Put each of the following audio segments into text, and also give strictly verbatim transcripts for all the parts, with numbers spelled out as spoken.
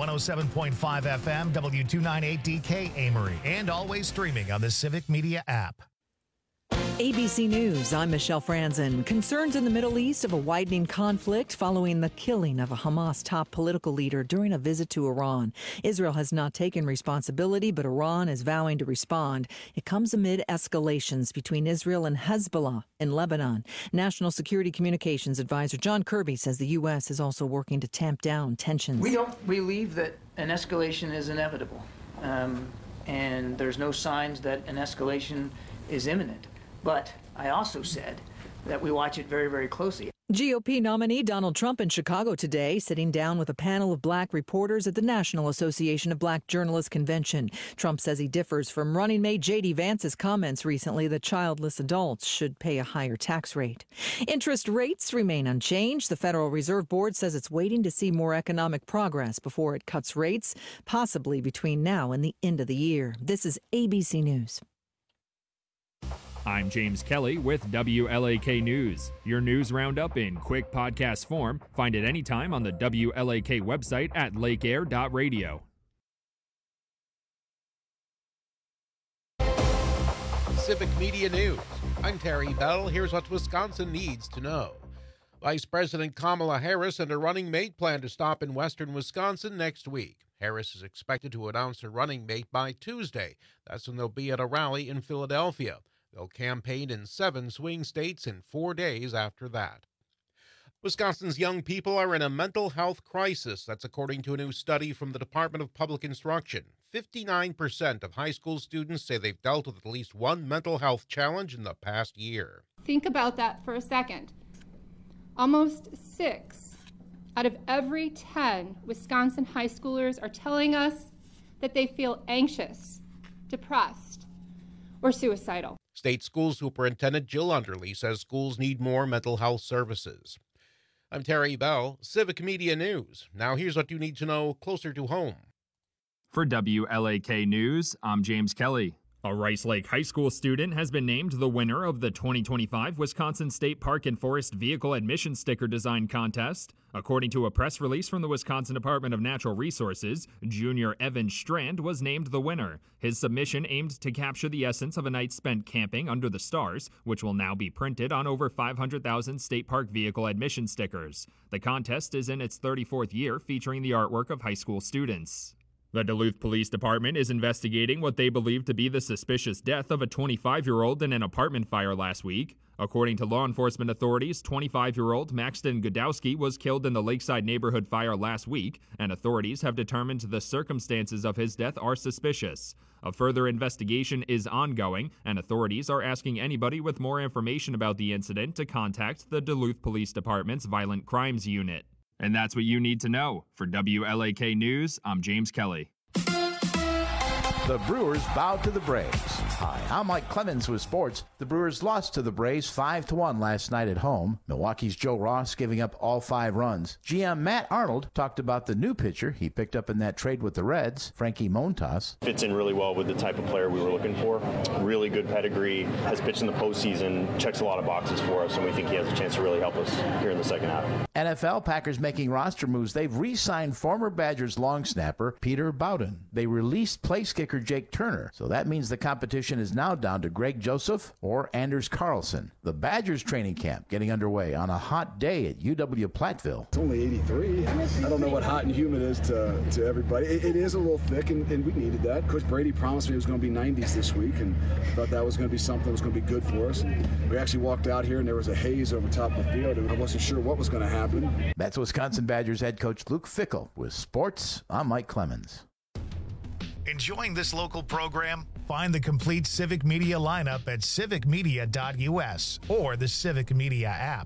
one oh seven point five F M, W two ninety-eight D K Amory, and always streaming on the Civic Media app. A B C News, I'm Michelle Franzen. Concerns in the Middle East of a widening conflict following the killing of a Hamas top political leader during a visit to Iran. Israel has not taken responsibility, but Iran is vowing to respond. It comes amid escalations between Israel and Hezbollah in Lebanon. National Security Communications Advisor John Kirby says the U S is also working to tamp down tensions. We don't believe that an escalation is inevitable, um, and there's no signs that an escalation is imminent. But I also said that we watch it very, very closely. G O P nominee Donald Trump in Chicago today, sitting down with a panel of black reporters at the National Association of Black Journalists Convention. Trump says he differs from running mate J D Vance's comments recently that childless adults should pay a higher tax rate. Interest rates remain unchanged. The Federal Reserve Board says it's waiting to see more economic progress before it cuts rates, possibly between now and the end of the year. This is A B C News. I'm James Kelly with W L A K News. Your news roundup in quick podcast form. Find it anytime on the W L A K website at lake air dot radio. Civic Media News. I'm Terry Bell. Here's what Wisconsin needs to know. Vice President Kamala Harris and her running mate plan to stop in western Wisconsin next week. Harris is expected to announce her running mate by Tuesday. That's when they'll be at a rally in Philadelphia. They'll campaign in seven swing states in four days after that. Wisconsin's young people are in a mental health crisis. That's according to a new study from the Department of Public Instruction. fifty-nine percent of high school students say they've dealt with at least one mental health challenge in the past year. Think about that for a second. Almost six out of every ten Wisconsin high schoolers are telling us that they feel anxious, depressed, or suicidal. State School Superintendent Jill Underly says schools need more mental health services. I'm Terry Bell, Civic Media News. Now here's what you need to know closer to home. For W L A K News, I'm James Kelly. A Rice Lake High School student has been named the winner of the twenty twenty-five Wisconsin State Park and Forest Vehicle Admission Sticker Design Contest. According to a press release from the Wisconsin Department of Natural Resources, junior Evan Strand was named the winner. His submission aimed to capture the essence of a night spent camping under the stars, which will now be printed on over five hundred thousand state park vehicle admission stickers. The contest is in its thirty-fourth year, featuring the artwork of high school students. The Duluth Police Department is investigating what they believe to be the suspicious death of a twenty-five-year-old in an apartment fire last week. According to law enforcement authorities, twenty-five-year-old Maxton Godowski was killed in the Lakeside neighborhood fire last week, and authorities have determined the circumstances of his death are suspicious. A further investigation is ongoing, and authorities are asking anybody with more information about the incident to contact the Duluth Police Department's Violent Crimes Unit. And that's what you need to know. For W L A K News, I'm James Kelly. The Brewers bowed to the Braves. Hi, I'm Mike Clemens with sports. The Brewers lost to the Braves five to one last night at home. Milwaukee's Joe Ross giving up all five runs. G M Matt Arnold talked about the new pitcher he picked up in that trade with the Reds, Frankie Montas. Fits in really well with the type of player we were looking for. Really good pedigree, has pitched in the postseason, checks a lot of boxes for us, and we think he has a chance to really help us here in the second half. N F L Packers making roster moves. They've re-signed former Badgers long snapper Peter Bowden. They released place kicker Jake Turner, so that means the competition is now down to Greg Joseph or Anders Carlson. The Badgers training camp getting underway on a hot day at U W Platteville. It's only eighty-three. I don't know what hot and humid is to, to everybody. It, it is a little thick, and, and we needed that. Coach Brady promised me it was going to be nineties this week, and I thought that was going to be something that was going to be good for us. And we actually walked out here, and there was a haze over top of the field, and I wasn't sure what was going to happen. That's Wisconsin Badgers head coach Luke Fickell with sports. I'm Mike Clemens. Enjoying this local program? Find the complete Civic Media lineup at civic media dot U S or the Civic Media app.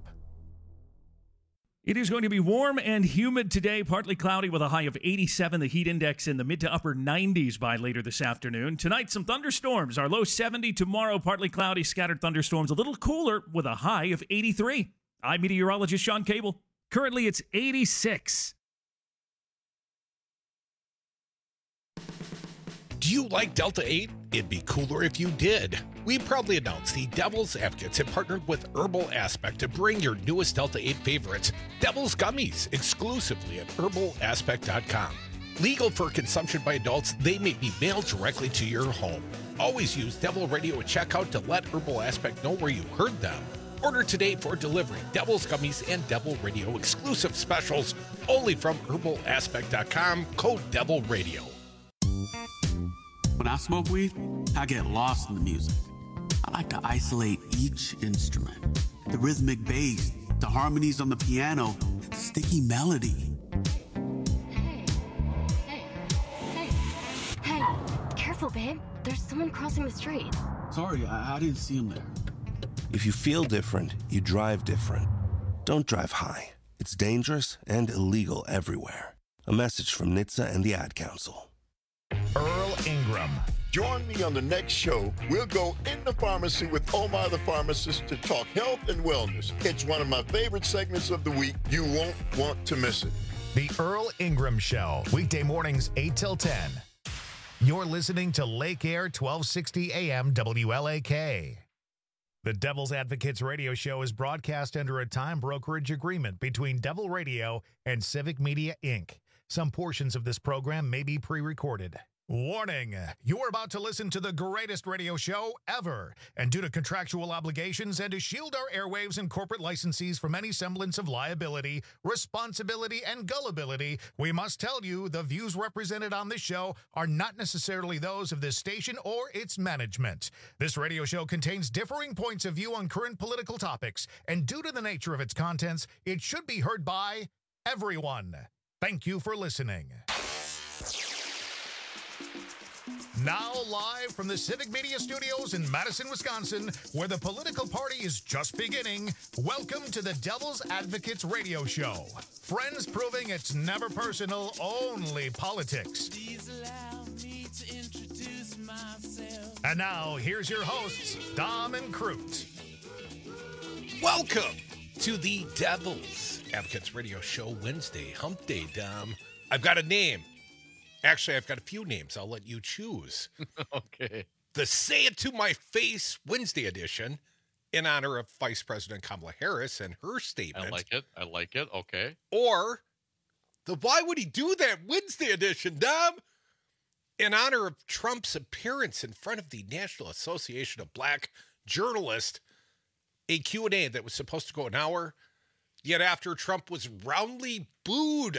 It is going to be warm and humid today, partly cloudy with a high of eighty-seven. The heat index in the mid to upper nineties by later this afternoon. Tonight, some thunderstorms. Our low seventy. Tomorrow, partly cloudy, scattered thunderstorms. A little cooler with a high of eighty-three. I'm meteorologist Sean Cable. Currently, it's eighty-six. Do you like Delta eight? It'd be cooler if you did. We proudly announce the Devil's Advocates have partnered with Herbal Aspect to bring your newest Delta eight favorites, Devil's Gummies, exclusively at herbal aspect dot com. Legal for consumption by adults, they may be mailed directly to your home. Always use Devil Radio at checkout to let Herbal Aspect know where you heard them. Order today for delivery. Devil's Gummies and Devil Radio exclusive specials only from herbal aspect dot com. Code Devil Radio. When I smoke weed, I get lost in the music. I like to isolate each instrument. The rhythmic bass, the harmonies on the piano, the sticky melody. Hey, hey, hey, hey, careful, babe. There's someone crossing the street. Sorry, I, I didn't see him there. If you feel different, you drive different. Don't drive high. It's dangerous and illegal everywhere. A message from N H T S A and the Ad Council. Earl Ingram. Join me on the next show. We'll go in the pharmacy with Omar the pharmacist to talk health and wellness. It's one of my favorite segments of the week. You won't want to miss it. The Earl Ingram Show, weekday mornings eight till ten. You're listening to Lake Air twelve sixty A M W L A K. The Devil's Advocates radio show is broadcast under a time brokerage agreement between Devil Radio and Civic Media, Incorporated. Some portions of this program may be pre-recorded. Warning, you're about to listen to the greatest radio show ever. And due to contractual obligations and to shield our airwaves and corporate licensees from any semblance of liability, responsibility, and gullibility, we must tell you the views represented on this show are not necessarily those of this station or its management. This radio show contains differing points of view on current political topics, and due to the nature of its contents, it should be heard by everyone. Thank you for listening. Now live from the Civic Media Studios in Madison, Wisconsin, where the political party is just beginning, welcome to the Devil's Advocates radio show. Friends proving it's never personal, only politics. Please allow me to introduce myself. And now, here's your hosts, Dom and Crute. Welcome to the Devil's Advocates radio show, Wednesday, Hump Day, Dom. I've got a name. Actually, I've got a few names. I'll let you choose. Okay. The Say It To My Face Wednesday edition in honor of Vice President Kamala Harris and her statement. I like it. I like it. Okay. Or the Why Would He Do That Wednesday edition, Dom, in honor of Trump's appearance in front of the National Association of Black Journalists, a Q and A that was supposed to go an hour, yet after Trump was roundly booed.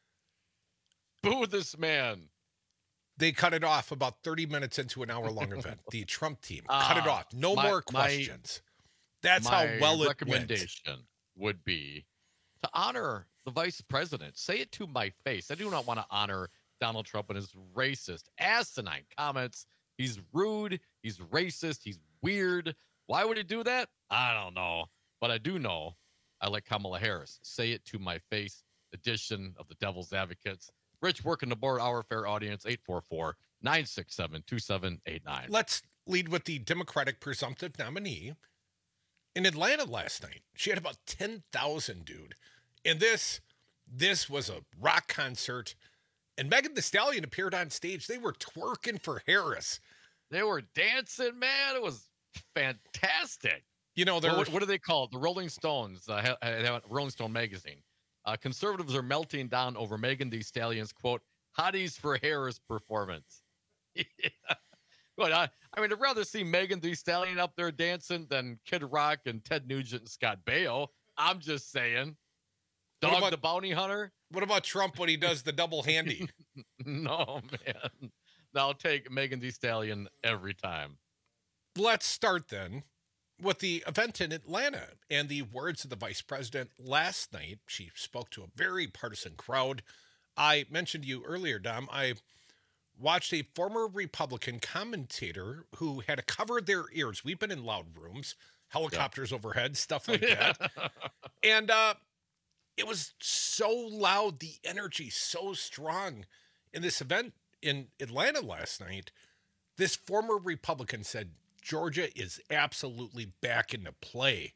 Boo this man. They cut it off about thirty minutes into an hour-long event. The Trump team uh, cut it off. No my, more questions. My, That's my how well it recommendation went. would be to honor the vice president. Say it to my face. I do not want to honor Donald Trump and his racist, asinine comments. He's rude. He's racist. He's weird. Why would he do that? I don't know. But I do know I like Kamala Harris. Say it to my face edition of the Devil's Advocates. Rich, working the board, our fair audience, eight four four, nine six seven, two seven eight nine. Let's lead with the Democratic presumptive nominee in Atlanta last night. She had about ten thousand, dude. And this, this was a rock concert. And Megan Thee Stallion appeared on stage. They were twerking for Harris. They were dancing, man. It was fantastic. You know, what, what, what do they call it? The Rolling Stones, uh, have, Rolling Stone magazine. Uh, conservatives are melting down over Megan Thee Stallion's, quote, hotties for Harris performance. Yeah. But I, I mean, I'd rather see Megan Thee Stallion up there dancing than Kid Rock and Ted Nugent and Scott Baio. I'm just saying. Dog about, the Bounty Hunter. What about Trump when he does the double handy? No, man. I'll take Megan Thee Stallion every time. Let's start then with the event in Atlanta and the words of the vice president last night. She spoke to a very partisan crowd. I mentioned to you earlier, Dom, I watched a former Republican commentator who had to cover their ears. We've been in loud rooms, helicopters yeah. overhead, stuff like that. And uh, it was so loud, the energy so strong in this event in Atlanta last night. This former Republican said, Georgia is absolutely back into play.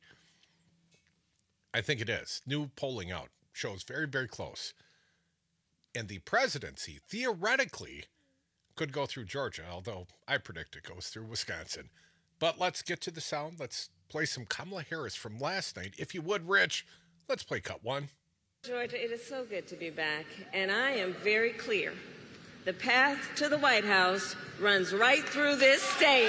I think it is. New polling out shows very, very close. And the presidency, theoretically, could go through Georgia, although I predict it goes through Wisconsin. But let's get to the sound. Let's play some Kamala Harris from last night. If you would, Rich, let's play cut one. Georgia, it is so good to be back, and I am very clear. The path to the White House runs right through this state.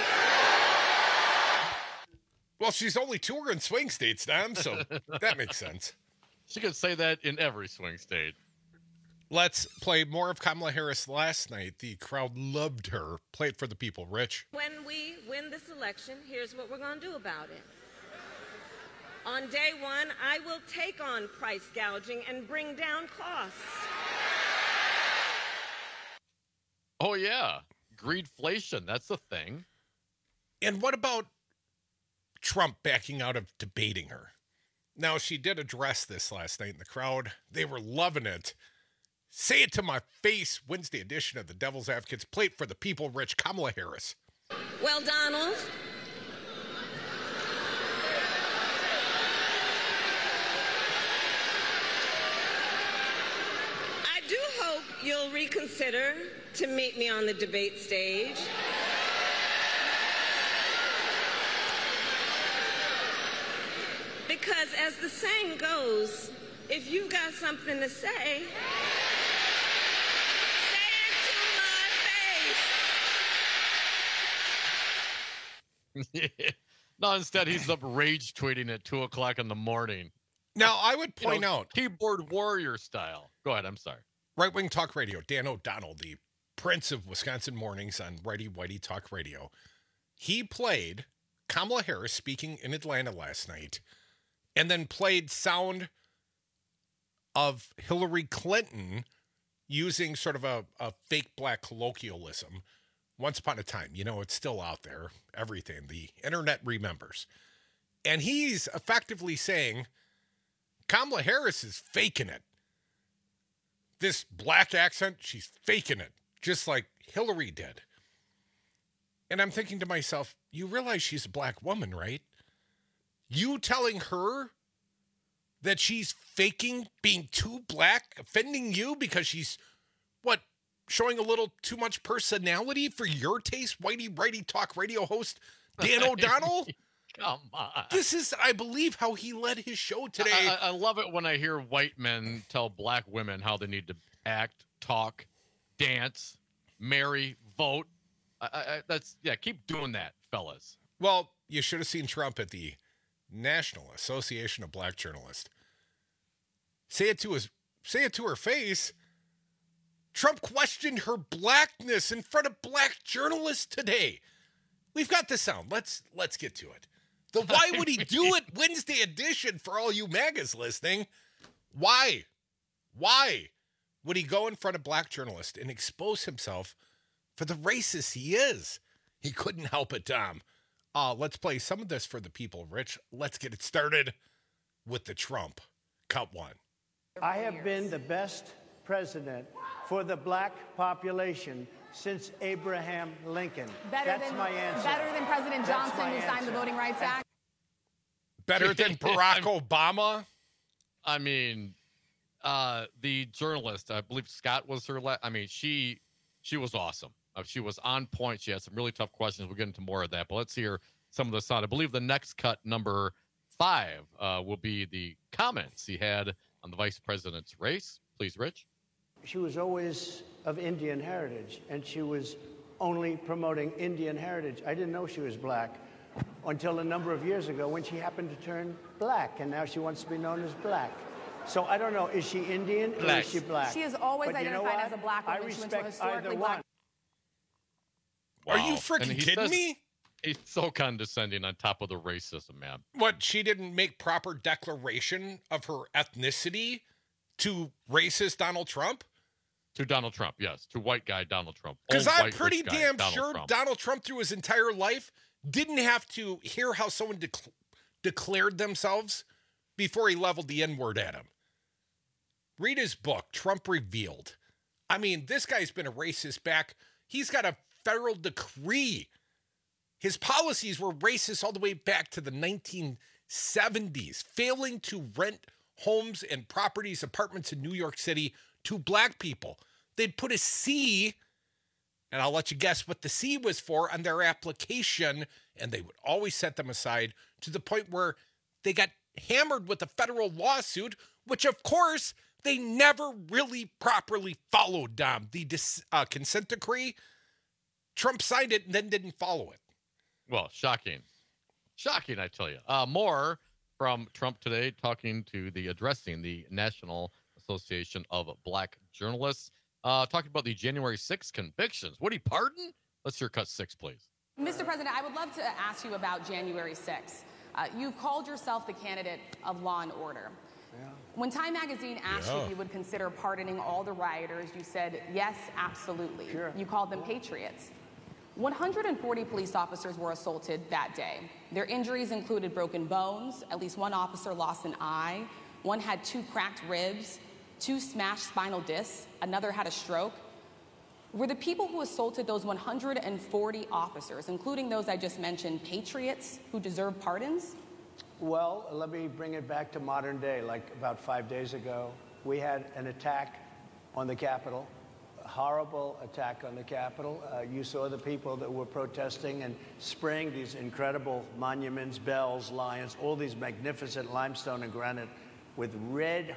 Well, she's only touring swing states, Dom, so that makes sense. She could say that in every swing state. Let's play more of Kamala Harris last night. The crowd loved her. Play it for the people, Rich. When we win this election, here's what we're going to do about it. On day one, I will take on price gouging and bring down costs. Oh, yeah. Greedflation. That's a thing. And what about Trump backing out of debating her? Now, she did address this last night in the crowd. They were loving it. Say it to my face. Wednesday edition of the Devil's Advocates. Play it for the people, Rich. Kamala Harris. Well, Donald, I do hope you'll reconsider to meet me on the debate stage. Because as the saying goes, if you've got something to say, say it to my face. No, instead he's up rage tweeting at two o'clock in the morning. Now, I would point you know, out... keyboard warrior style. Go ahead, I'm sorry. Right Wing Talk Radio, Dan O'Donnell, the prince of Wisconsin mornings on Righty Whitey Talk Radio. He played Kamala Harris speaking in Atlanta last night, and then played sound of Hillary Clinton using sort of a, a fake black colloquialism. Once upon a time, you know, it's still out there. Everything. The internet remembers. And he's effectively saying Kamala Harris is faking it. This black accent, she's faking it, just like Hillary did. And I'm thinking to myself, you realize she's a black woman, right? You telling her that she's faking being too black, offending you because she's, what, showing a little too much personality for your taste, Whitey Righty Talk Radio host Dan O'Donnell? Come on. This is, I believe, how he led his show today. I, I, I love it when I hear white men tell black women how they need to act, talk, dance, marry, vote. I, I, that's, yeah, keep doing that, fellas. Well, you should have seen Trump at the National Association of Black Journalists. Say it to his, say it to her face. Trump questioned her blackness in front of black journalists today. We've got the sound. Let's let's get to it. The why would he do it Wednesday edition for all you MAGAs listening? Why? Why would he go in front of black journalists and expose himself for the racist he is? He couldn't help it, Tom. Uh, let's play some of this for the people, Rich. Let's get it started with the Trump. Count one. I have been the best president for the black population since Abraham Lincoln. Better That's than, my answer. Better than President That's Johnson, who my signed answer. the Voting Rights Act. Better than Barack Obama? I mean, uh, the journalist, I believe Scott was her. La- I mean, she she was awesome. Uh, she was on point. She had some really tough questions. We'll get into more of that. But let's hear some of the sound. I believe the next cut, number five, uh, will be the comments he had on the vice president's race. Please, Rich. She was always of Indian heritage, and she was only promoting Indian heritage. I didn't know she was black until a number of years ago when she happened to turn black, and now she wants to be known as black. So I don't know, is she Indian or is she black? She has always But you know identified what? as a black woman. I She went to a respect historically either black. one. Are you Wow. freaking And he kidding says- me? He's so condescending on top of the racism, man. What, she didn't make proper declaration of her ethnicity to racist Donald Trump? To Donald Trump, yes. To white guy Donald Trump. Because Old I'm white pretty rich guy damn Donald sure Trump. Donald Trump, through his entire life, didn't have to hear how someone dec- declared themselves before he leveled the N-word at him. Read his book, Trump Revealed. I mean, this guy's been a racist back. He's got a federal decree. His policies were racist all the way back to the nineteen seventies, failing to rent homes and properties, apartments in New York City to black people. They'd put a C, and I'll let you guess what the C was for, on their application, and they would always set them aside to the point where they got hammered with a federal lawsuit, which of course They never really properly followed, Dom, the dis, uh, consent decree. Trump signed it and then didn't follow it. Well, shocking. Shocking, I tell you. Uh, more from Trump today, talking to the, addressing the National Association of Black Journalists, uh, talking about the January sixth convictions. Would he pardon? Let's hear cut six, please. Mister President, I would love to ask you about January sixth. Uh, you've called yourself the candidate of law and order. Yeah. When Time Magazine asked yeah. you if you would consider pardoning all the rioters, you said, yes, absolutely. Sure. You called them patriots. one hundred forty police officers were assaulted that day. Their injuries included broken bones, at least one officer lost an eye, one had two cracked ribs, two smashed spinal discs, another had a stroke. Were the people who assaulted those one hundred forty officers, including those I just mentioned, patriots who deserve pardons? Well, let me bring it back to modern day. Like about five days ago, we had an attack on the Capitol, a horrible attack on the Capitol. Uh, you saw the people that were protesting and spraying these incredible monuments, bells, lions, all these magnificent limestone and granite with red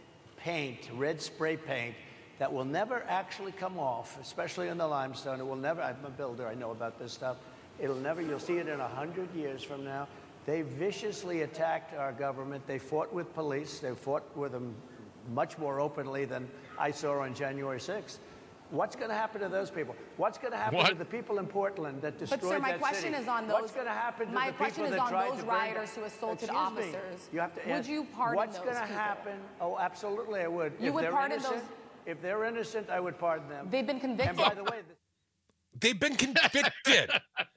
paint, red spray paint, that will never actually come off, especially in the limestone. It will never, I'm a builder, I know about this stuff. It'll never, you'll see it in a hundred years from now. They viciously attacked our government. They fought with police. They fought with them much more openly than I saw on January sixth. What's going to happen to those people? What's going to happen what? to the people in Portland that destroyed that city? But sir, my question city? is on those. What's going to happen to my the people question is that on tried those to burn rioters down? who assaulted Excuse officers. Me. You have to would ask, you pardon what's those going to people? happen? Oh, absolutely, I would. You if would they're pardon innocent, those. If they're innocent, I would pardon them. They've been convicted. And by the way, they've been convicted.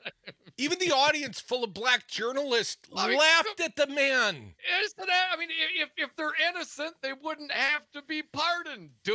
Even the audience full of black journalists I mean, laughed at the man. Isn't that? I mean, if if they're innocent, they wouldn't have to be pardoned, dude.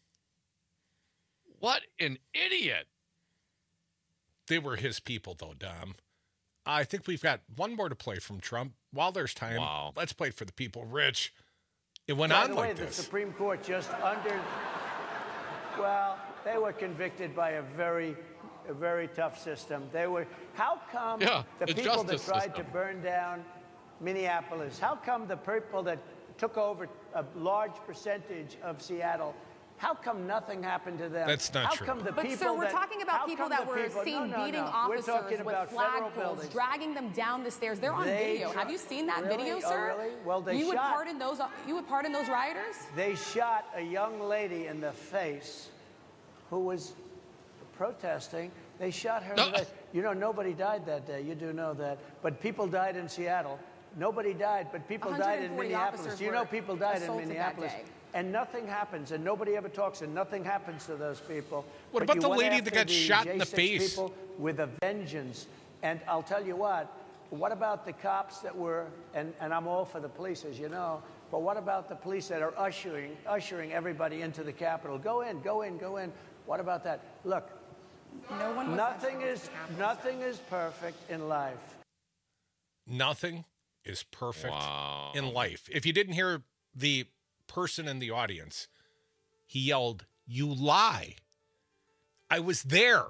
What an idiot. They were his people, though, Dom. I think we've got one more to play from Trump. While there's time, wow. let's play it for the people. Rich, it went by on the like way, this. The Supreme Court just under, well, they were convicted by a very, a very tough system. They were, how come yeah, the the people that tried system. to burn down Minneapolis, how come the people that took over a large percentage of Seattle, how come nothing happened to them? That's not how true. Come the But people sir, we're that, talking about people that were people, seen no, no, beating no. officers we're talking with about federal flagpoles, buildings. dragging them down the stairs. They're on They video. try- Have you seen that really? video, Oh, sir? really? Well, they you would shot- pardon those. You would pardon those rioters? They shot a young lady in the face who was protesting. They shot her in the face. You know, nobody died that day. You do know that. But people died in Seattle. Nobody died, but people died in Minneapolis. Do you know people died in Minneapolis? And nothing happens, and nobody ever talks, and nothing happens to those people. What But about you the went lady after that got the shot in the J six face? People with a vengeance. And I'll tell you what, what about the cops that were, and, and I'm all for the police, as you know, but what about the police that are ushering, ushering everybody into the Capitol? Go in, go in, go in. What about that? Look, no one was nothing is, nothing is perfect in life. Nothing is perfect wow. in life. If you didn't hear the person in the audience, he yelled, "You lie." I was there.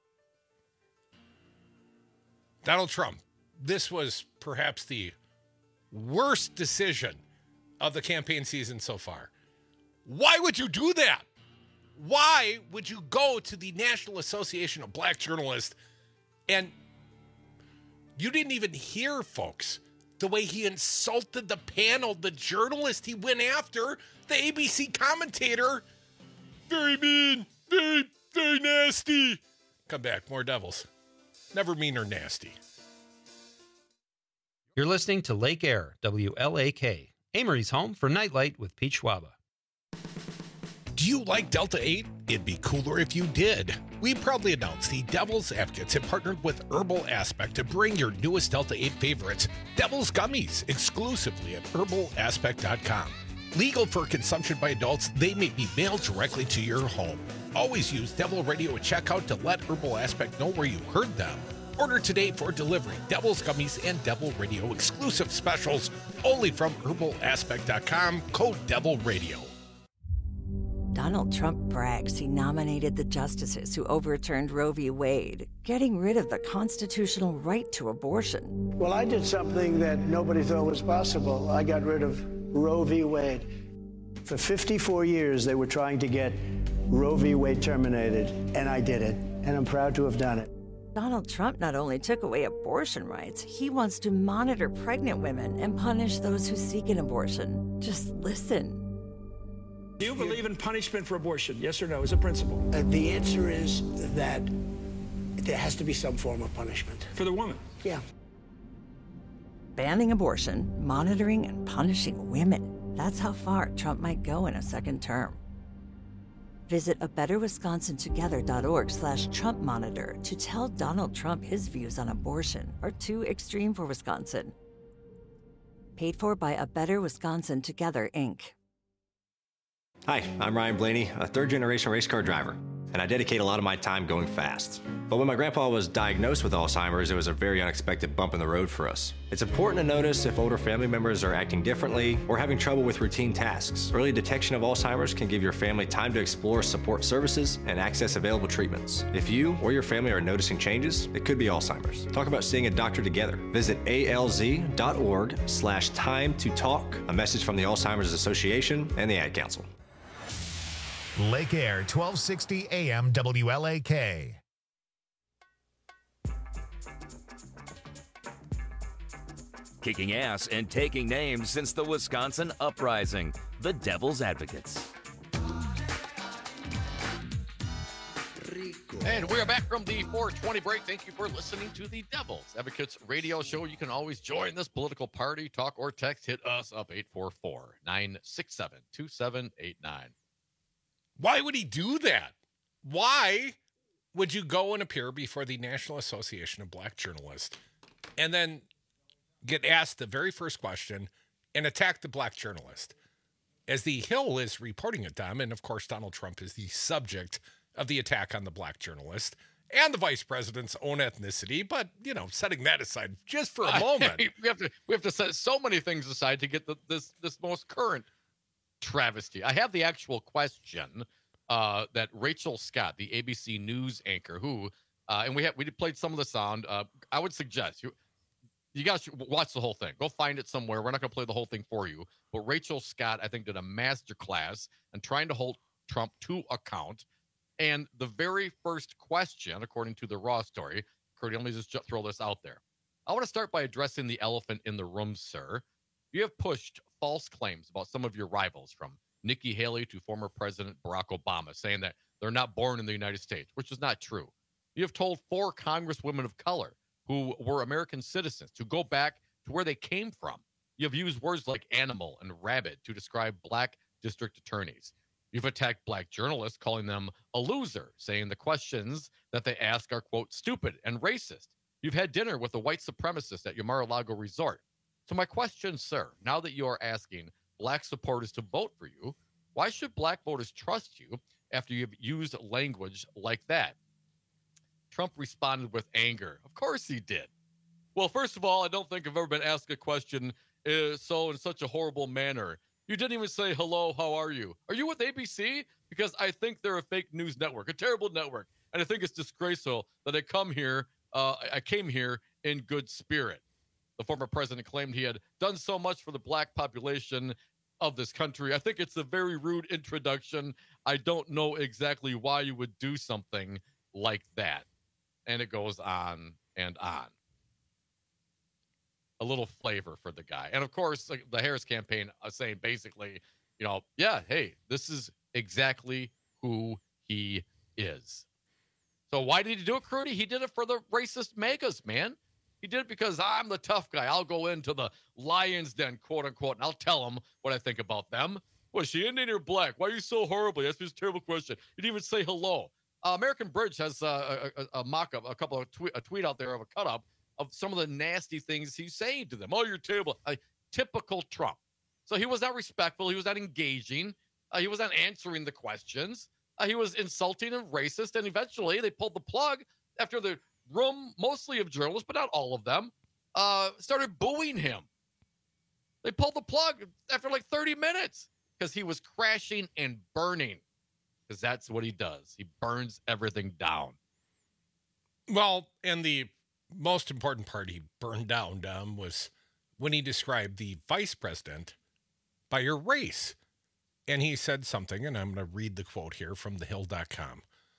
Donald Trump, this was perhaps the worst decision of the campaign season so far. Why would you do that? Why would you go to the National Association of Black Journalists and you didn't even hear, folks, the way he insulted the panel, the journalist he went after, the A B C commentator. Very mean, very, very nasty. Come back, more Devils. Never mean or nasty. You're listening to Lake Air, W L A K, Amory's home for Nightlight with Pete Schwaba. Do you like Delta eight? It'd be cooler if you did. We proudly announce the Devil's Advocates have partnered with Herbal Aspect to bring your newest Delta eight favorites, Devil's Gummies, exclusively at herbal aspect dot com. Legal for consumption by adults, they may be mailed directly to your home. Always use Devil Radio at checkout to let Herbal Aspect know where you heard them. Order today for delivery. Devil's Gummies and Devil Radio exclusive specials only from herbal aspect dot com, code Devil Radio. Donald Trump brags he nominated the justices who overturned Roe v. Wade, getting rid of the constitutional right to abortion. Well, I did something that nobody thought was possible. I got rid of Roe v. Wade. For fifty-four years, they were trying to get Roe v. Wade terminated, and I did it, and I'm proud to have done it. Donald Trump not only took away abortion rights, he wants to monitor pregnant women and punish those who seek an abortion. Just listen. Do you believe in punishment for abortion? Yes or no, as a principle? Uh, the answer is that there has to be some form of punishment. For the woman? Yeah. Banning abortion, monitoring and punishing women. That's how far Trump might go in a second term. Visit a better wisconsin together dot org slash Trump monitor to tell Donald Trump his views on abortion are too extreme for Wisconsin. Paid for by A Better Wisconsin Together, Incorporated. Hi, I'm Ryan Blaney, a third-generation race car driver, and I dedicate a lot of my time going fast. But when my grandpa was diagnosed with Alzheimer's, it was a very unexpected bump in the road for us. It's important to notice if older family members are acting differently or having trouble with routine tasks. Early detection of Alzheimer's can give your family time to explore support services and access available treatments. If you or your family are noticing changes, it could be Alzheimer's. Talk about seeing a doctor together. Visit A L Z dot org slash time to talk. A message from the Alzheimer's Association and the Ad Council. Lake Air, twelve sixty A M W L A K. Kicking ass and taking names since the Wisconsin Uprising, the Devil's Advocates. And we are back from the four twenty break. Thank you for listening to the Devil's Advocates radio show. You can always join this political party, talk or text. Hit us up eight four four, nine six seven, two seven eight nine. Why would he do that? Why would you go and appear before the National Association of Black Journalists and then get asked the very first question and attack the black journalist? As the Hill is reporting it, them, and of course Donald Trump is the subject of the attack on the black journalist and the vice president's own ethnicity, but, you know, setting that aside just for a moment. we have to we have to set so many things aside to get the, this this most current travesty. I have the actual question uh, that Rachel Scott, the A B C News anchor, who uh, and we have we played some of the sound. Uh, I would suggest you you guys should watch the whole thing. Go find it somewhere. We're not going to play the whole thing for you, but Rachel Scott, I think, did a master class and trying to hold Trump to account. And the very first question, according to the Raw story, Curdy, let me just throw this out there. I want to start by addressing the elephant in the room, sir. You have pushed false claims about some of your rivals, from Nikki Haley to former President Barack Obama, saying that they're not born in the United States, which is not true. You have told four congresswomen of color who were American citizens to go back to where they came from. You have used words like animal and rabid to describe black district attorneys. You've attacked black journalists, calling them a loser, saying the questions that they ask are, quote, stupid and racist. You've had dinner with a white supremacist at your Mar-a-Lago resort. So my question, sir, now that you are asking black supporters to vote for you, why should black voters trust you after you've used language like that? Trump responded with anger. Of course he did. Well, first of all, I don't think I've ever been asked a question uh, so in such a horrible manner. You didn't even say, hello, how are you? Are you with A B C? Because I think they're a fake news network, a terrible network. And I think it's disgraceful that I come here, uh, I came here in good spirit. The former president claimed he had done so much for the black population of this country. I think it's a very rude introduction. I don't know exactly why you would do something like that. And it goes on and on. A little flavor for the guy. And of course, like the Harris campaign uh, saying basically, you know, yeah, hey, this is exactly who he is. So why did he do it, Crudy? He did it for the racist megas, man. He did it because I'm the tough guy. I'll go into the lion's den, quote unquote, and I'll tell them what I think about them. Was she Indian or black? Why are you so horrible? That's just a terrible question. You didn't even say hello. Uh, American Bridge has uh, a, a, a mock-up, a couple of tweet, a tweet out there of a cut-up of some of the nasty things he's saying to them. Oh, you're terrible. Uh, typical Trump. So he was not respectful. He was not engaging. Uh, he was not answering the questions. Uh, he was insulting and racist. And eventually they pulled the plug after the room, mostly of journalists, but not all of them, uh, started booing him. They pulled the plug after like thirty minutes because he was crashing and burning, because that's what he does. He burns everything down. Well, and the most important part he burned down, Dom, was when he described the vice president by her race. And he said something, and I'm going to read the quote here from the hill dot com.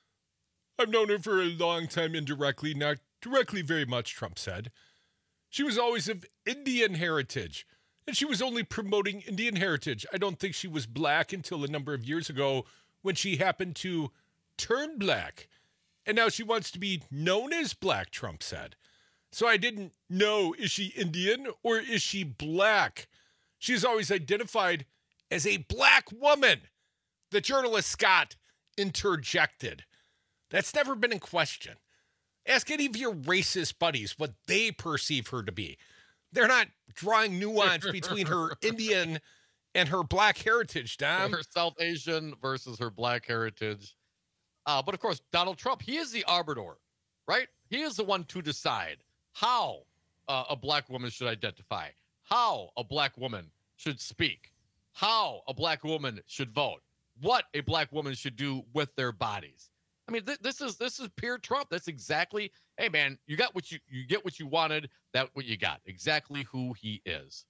I've known her for a long time indirectly, not directly very much, Trump said. She was always of Indian heritage, and she was only promoting Indian heritage. I don't think she was black until a number of years ago when she happened to turn black. And now she wants to be known as black, Trump said. So I didn't know, is she Indian or is she black? She's always identified as a black woman. The journalist Scott interjected. That's never been in question. Ask any of your racist buddies what they perceive her to be. They're not drawing nuance between her Indian and her black heritage, Dom. Her South Asian versus her black heritage. Uh, but of course, Donald Trump, he is the arbiter, right? He is the one to decide how uh, a black woman should identify, how a black woman should speak, how a black woman should vote, what a black woman should do with their bodies. I mean, th- this is this is pure Trump. That's exactly, hey man, you got what you you get what you wanted. That's what you got. Exactly who he is.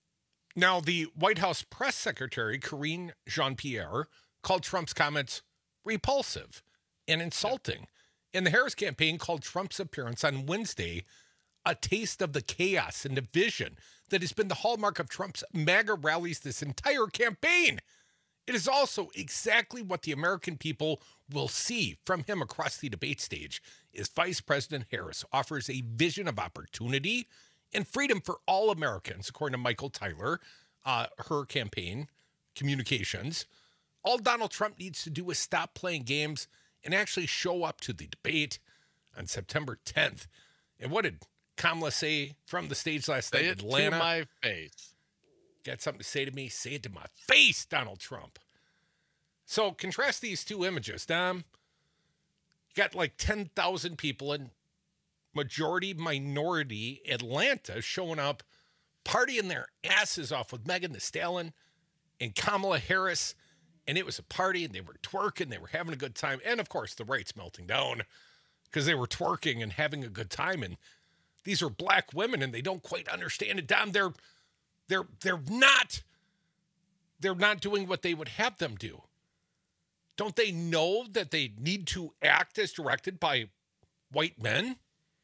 Now, the White House press secretary, Karine Jean-Pierre, called Trump's comments repulsive and insulting. And the Harris campaign called Trump's appearance on Wednesday a taste of the chaos and division that has been the hallmark of Trump's MAGA rallies this entire campaign. It is also exactly what the American people will see from him across the debate stage as Vice President Harris offers a vision of opportunity and freedom for all Americans, according to Michael Tyler, uh, her campaign communications. All Donald Trump needs to do is stop playing games and actually show up to the debate on September tenth. And what did Kamala say from the stage last Say night in it Atlanta? to my face. Got something to say to me? Say it to my face, Donald Trump. So contrast these two images, Dom. You got like ten thousand people in majority minority Atlanta showing up, partying their asses off with Megan Thee Stallion and Kamala Harris. And it was a party, and they were twerking. They were having a good time. And, of course, the right's melting down because they were twerking and having a good time. And these are black women, and they don't quite understand it, Dom. They're They're they're not they're not doing what they would have them do. Don't they know that they need to act as directed by white men?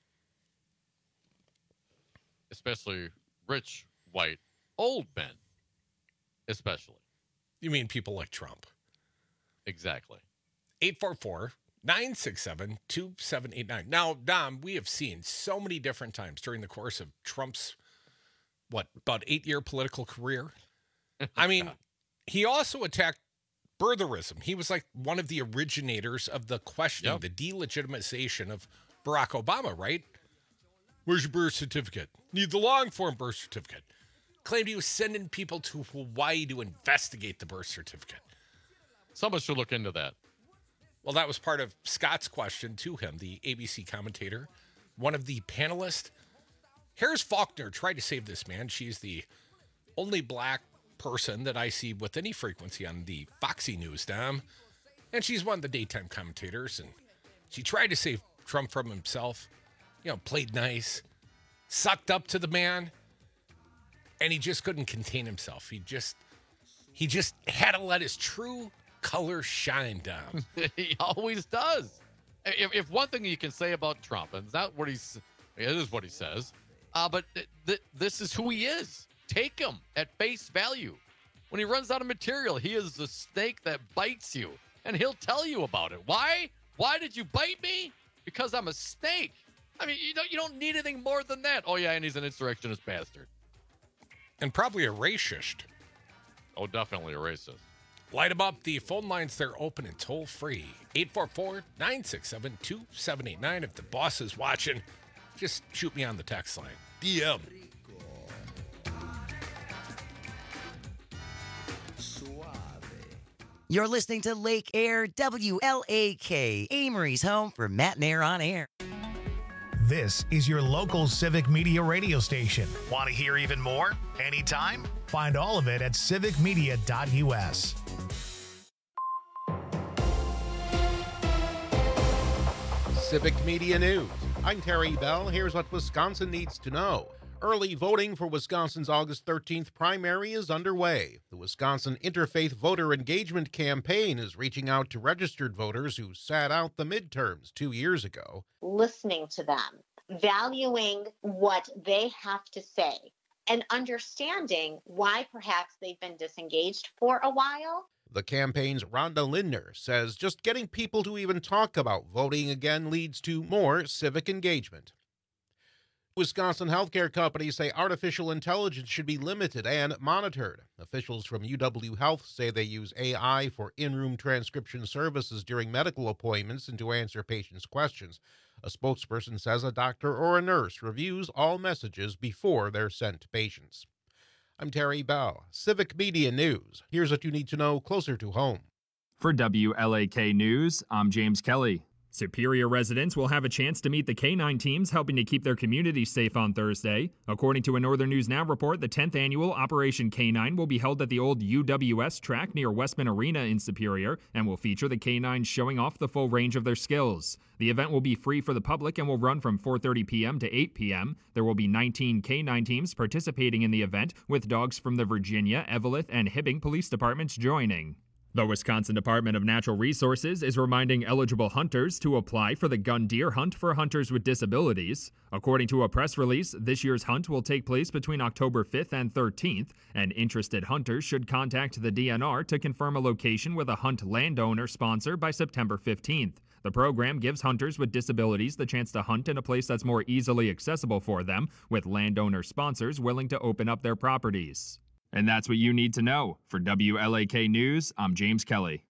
Especially rich, white, old men. Especially. You mean people like Trump? Exactly. eight four four, nine six seven, two seven eight nine. Now, Dom, we have seen so many different times during the course of Trump's what, about eight-year political career? I mean, he also attacked birtherism. He was like one of the originators of the questioning, yep. the delegitimization of Barack Obama, right? Where's your birth certificate? Need the long-form birth certificate. Claimed he was sending people to Hawaii to investigate the birth certificate. Someone should look into that. Well, that was part of Scott's question to him, the A B C commentator, one of the panelists. Harris Faulkner tried to save this man. She's the only black person that I see with any frequency on the Foxy News, Dom. And she's one of the daytime commentators. And she tried to save Trump from himself. You know, played nice, sucked up to the man. And he just couldn't contain himself. He just, he just had to let his true color shine, Dom. He always does. If, if one thing you can say about Trump, and it's not what he's, it is what he says, Uh, but th- th- this is who he is. Take him at face value. When he runs out of material, he is the snake that bites you, and he'll tell you about it. Why? Why did you bite me? Because I'm a snake. I mean, you don't, you don't need anything more than that. Oh, yeah, and he's an insurrectionist bastard. And probably a racist. Oh, definitely a racist. Light them up. The phone lines, they're open and toll-free. eight four four, nine six seven, two seven eight nine. If the boss is watching, just shoot me on the text line. D M. You're listening to Lake Air W L A K, Amory's home for Matt and Air on Air. This is your local Civic Media radio station. Want to hear even more? Anytime? Find all of it at civic media dot U S. Civic Media News. I'm Terry Bell. Here's what Wisconsin needs to know. Early voting for Wisconsin's August thirteenth primary is underway. The Wisconsin Interfaith Voter Engagement Campaign is reaching out to registered voters who sat out the midterms two years ago. Listening to them, valuing what they have to say, and understanding why perhaps they've been disengaged for a while. The campaign's Rhonda Lindner says just getting people to even talk about voting again leads to more civic engagement. Wisconsin healthcare companies say artificial intelligence should be limited and monitored. Officials from U W Health say they use A I for in-room transcription services during medical appointments and to answer patients' questions. A spokesperson says a doctor or a nurse reviews all messages before they're sent to patients. I'm Terry Bell, Civic Media News. Here's what you need to know closer to home. For W L A K News, I'm James Kelly. Superior residents will have a chance to meet the K nine teams helping to keep their community safe on Thursday. According to a Northern News Now report, the tenth annual Operation K nine will be held at the old U W S track near Westman Arena in Superior and will feature the K nines showing off the full range of their skills. The event will be free for the public and will run from four thirty p.m. to eight p.m. There will be nineteen K nine teams participating in the event, with dogs from the Virginia, Eveleth, and Hibbing police departments joining. The Wisconsin Department of Natural Resources is reminding eligible hunters to apply for the Gun Deer Hunt for Hunters with Disabilities. According to a press release, this year's hunt will take place between October fifth and thirteenth, and interested hunters should contact the D N R to confirm a location with a hunt landowner sponsor by September fifteenth. The program gives hunters with disabilities the chance to hunt in a place that's more easily accessible for them, with landowner sponsors willing to open up their properties. And that's what you need to know. For W L A K News, I'm James Kelly.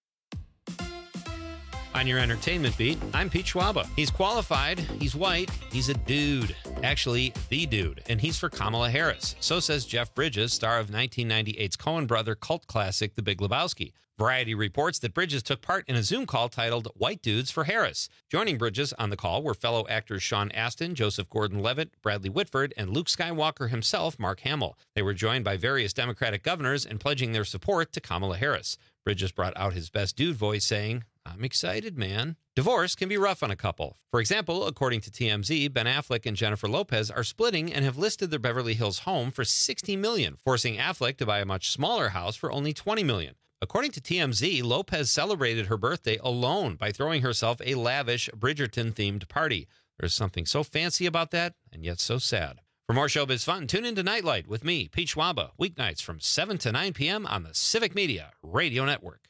On your entertainment beat, I'm Pete Schwaba. He's qualified, he's white, he's a dude. Actually, the dude, and he's for Kamala Harris. So says Jeff Bridges, star of nineteen ninety-eight's Coen brother cult classic The Big Lebowski. Variety reports that Bridges took part in a Zoom call titled White Dudes for Harris. Joining Bridges on the call were fellow actors Sean Astin, Joseph Gordon-Levitt, Bradley Whitford, and Luke Skywalker himself, Mark Hamill. They were joined by various Democratic governors in pledging their support to Kamala Harris. Bridges brought out his best dude voice, saying, "I'm excited, man." Divorce can be rough on a couple. For example, according to T M Z, Ben Affleck and Jennifer Lopez are splitting and have listed their Beverly Hills home for sixty million dollars, forcing Affleck to buy a much smaller house for only twenty million dollars. According to T M Z, Lopez celebrated her birthday alone by throwing herself a lavish Bridgerton-themed party. There's something so fancy about that, and yet so sad. For more showbiz fun, tune in to Nightlight with me, Pete Schwaba, weeknights from seven to nine p.m. on the Civic Media Radio Network.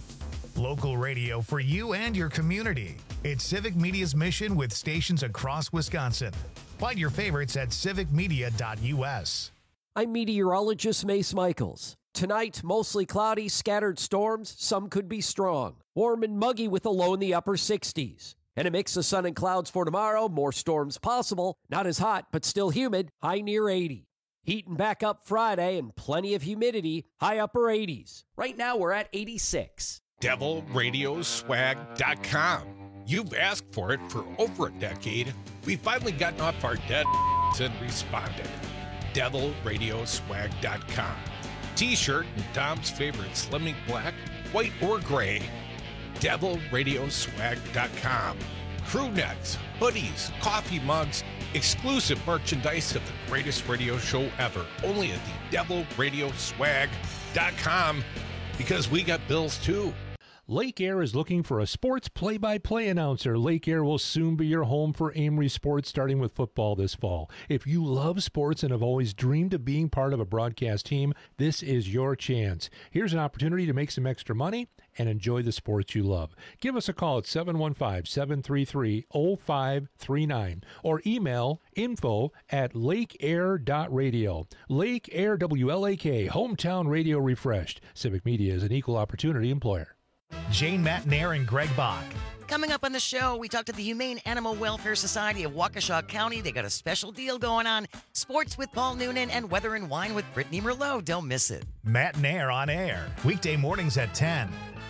Local radio for you and your community. It's Civic Media's mission with stations across Wisconsin. Find your favorites at civic media dot u s. I'm meteorologist Mace Michaels. Tonight, mostly cloudy, scattered storms. Some could be strong. Warm and muggy with a low in the upper sixties. And a mix of sun and clouds for tomorrow. More storms possible. Not as hot, but still humid. High near eighty. Heating back up Friday and plenty of humidity. High upper eighties. Right now, we're at eighty-six. devil radio swag dot com. You've asked for it for over a decade. We've finally gotten off our dead and responded. devil radio swag dot com. T-shirt and Tom's favorite Slimming Black, white or gray. devil radio swag dot com. Crew necks, hoodies, coffee mugs, exclusive merchandise of the greatest radio show ever. Only at the devil radio swag dot com, because we got bills too. Lake Air is looking for a sports play-by-play announcer. Lake Air will soon be your home for Amory Sports, starting with football this fall. If you love sports and have always dreamed of being part of a broadcast team, this is your chance. Here's an opportunity to make some extra money and enjoy the sports you love. Give us a call at seven one five, seven three three, zero five three nine or email info at lake air dot radio. Lake Air W L A K, hometown radio refreshed. Civic Media is an equal opportunity employer. Jane Matnair and Greg Bach. Coming up on the show, we talked to the Humane Animal Welfare Society of Waukesha County. They got a special deal going on. Sports with Paul Noonan and Weather and Wine with Brittany Merlot. Don't miss it. Matnair on air, weekday mornings at ten.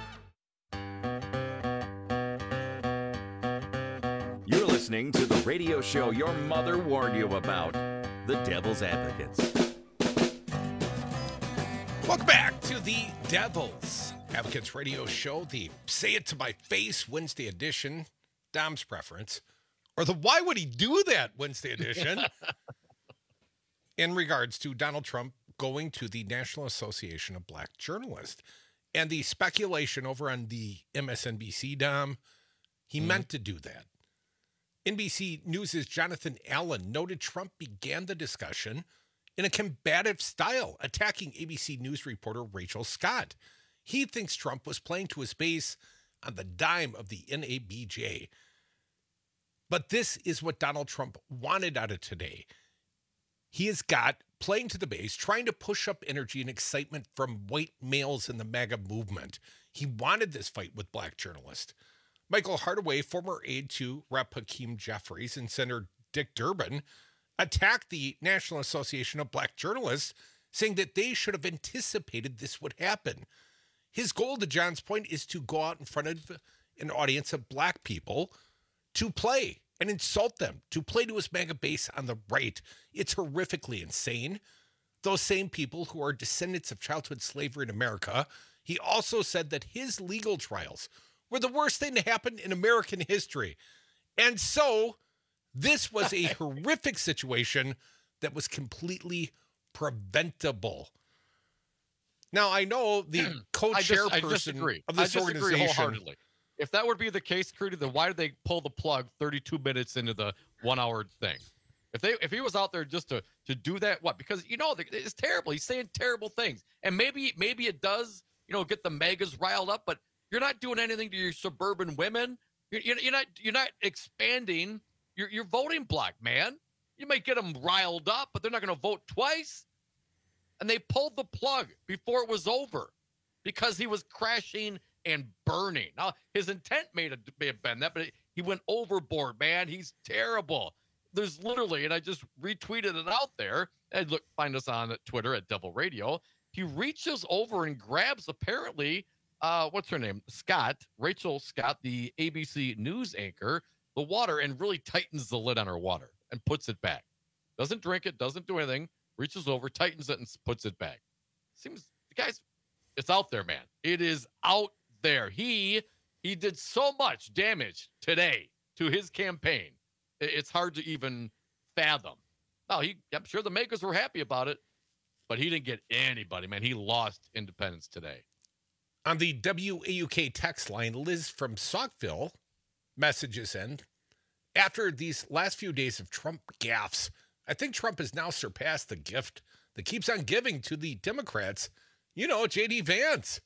You're listening to the radio show your mother warned you about, The Devil's Advocates. Welcome back to the Devil's Advocates radio show, the Say It to My Face Wednesday edition, Dom's preference, or the Why Would He Do That Wednesday edition. in regards to Donald Trump going to the National Association of Black Journalists. And the speculation over on the M S N B C, Dom, he mm-hmm. meant to do that. N B C News' Jonathan Allen noted Trump began the discussion in a combative style, attacking A B C News reporter Rachel Scott. He thinks Trump was playing to his base on the dime of the N A B J. But this is what Donald Trump wanted out of today. He has got playing to the base, trying to push up energy and excitement from white males in the MAGA movement. He wanted this fight with black journalists. Michael Hardaway, former aide to Representative Hakeem Jeffries and Senator Dick Durbin, attacked the National Association of Black Journalists, saying that they should have anticipated this would happen. His goal, to John's point, is to go out in front of an audience of black people to play and insult them, to play to his MAGA base on the right. It's horrifically insane. Those same people who are descendants of childhood slavery in America. He also said that his legal trials were the worst thing to happen in American history. And so this was a horrific situation that was completely preventable. Now, I know the co-chairperson of this I organization. Wholeheartedly. If that would be the case, Crudy, then why did they pull the plug thirty-two minutes into the one-hour thing? If they, if he was out there just to to do that, what? Because, you know, it's terrible. He's saying terrible things. And maybe maybe it does, you know, get the megas riled up, but you're not doing anything to your suburban women. You're, you're not you're not expanding your, your voting block, man. You might get them riled up, but they're not going to vote twice. And they pulled the plug before it was over because he was crashing and burning. Now, his intent may have, may have been that, but he went overboard, man. He's terrible. There's literally, and I just retweeted it out there, and look, find us on Twitter at Devil Radio. He reaches over and grabs, apparently, uh, what's her name? Scott, Rachel Scott, the A B C News anchor, the water, and really tightens the lid on her water and puts it back. Doesn't drink it, doesn't do anything, reaches over, tightens it, and puts it back. Seems, guys, it's out there, man. It is out there. He he did so much damage today to his campaign. It's hard to even fathom. Now, he, I'm sure the makers were happy about it, but he didn't get anybody, man. He lost independence today. On the W A U K text line, Liz from Saukville messages in, after these last few days of Trump gaffes, I think Trump has now surpassed the gift that keeps on giving to the Democrats. You know, J D Vance.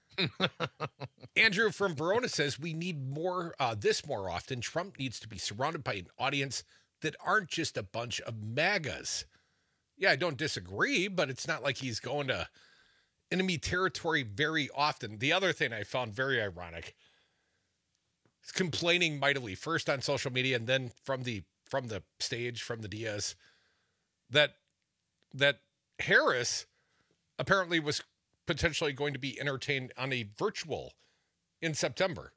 Andrew from Verona says we need more uh, this more often. Trump needs to be surrounded by an audience that aren't just a bunch of MAGAs. Yeah, I don't disagree, but it's not like he's going to enemy territory very often. The other thing I found very ironic is complaining mightily, first on social media and then from the from the stage, from the Diaz, that that Harris apparently was potentially going to be entertained on a virtual in September.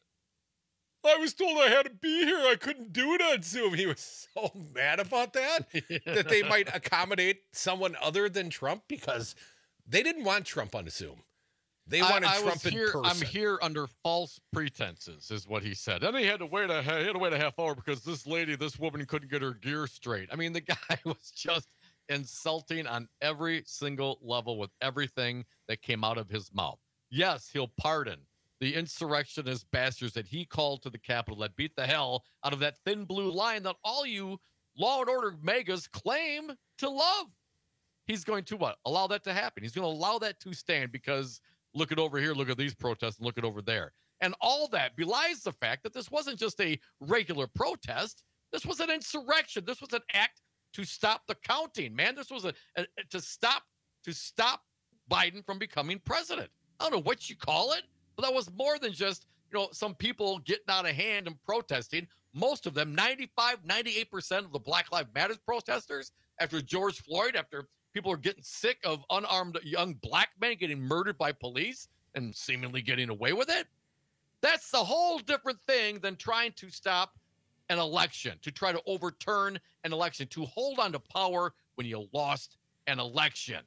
I was told I had to be here. I couldn't do it on Zoom. He was so mad about that, that they might accommodate someone other than Trump because they didn't want Trump on Zoom. They wanted I, I Trump in here, person. I'm here under false pretenses, is what he said. And he had to wait a he had to wait a half hour because this lady, this woman, couldn't get her gear straight. I mean, the guy was just insulting on every single level with everything that came out of his mouth. Yes, he'll pardon the insurrectionist bastards that he called to the Capitol that beat the hell out of that thin blue line that all you law and order megas claim to love. He's going to what? Allow that to happen. He's going to allow that to stand because look at over here, look at these protests, and look at over there. And all that belies the fact that this wasn't just a regular protest. This was an insurrection. This was an act to stop the counting, man. This was a, a to stop to stop Biden from becoming president. I don't know what you call it, but that was more than just, you know, some people getting out of hand and protesting. Most of them, ninety-five, ninety-eight percent of the Black Lives Matter protesters, after George Floyd, after people are getting sick of unarmed young black men getting murdered by police and seemingly getting away with it. That's a whole different thing than trying to stop an election, to try to overturn an election, to hold on to power when you lost an election.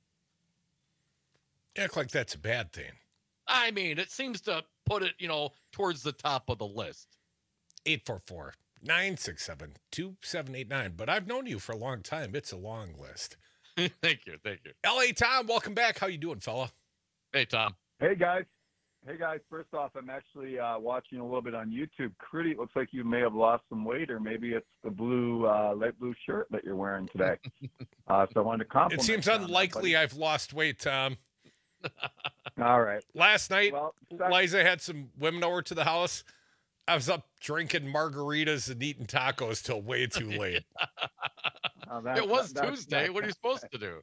Act like that's a bad thing. I mean, it seems to put it, you know, towards the top of the list. eight four four, nine six seven, two seven eight nine. But I've known you for a long time. It's a long list. Thank you. Thank you. L A Tom, welcome back. How you doing, fella? Hey, Tom. Hey, guys. Hey, guys. First off, I'm actually uh, watching a little bit on YouTube. Critty, it looks like you may have lost some weight, or maybe it's the blue, uh, light blue shirt that you're wearing today. uh, so I wanted to compliment It seems you on unlikely that, I've lost weight, Tom. All right. Last night, Well, Liza had some women over to the house. I was up drinking margaritas and eating tacos till way too late. Uh, that- It was that- Tuesday. that- What are you supposed to do?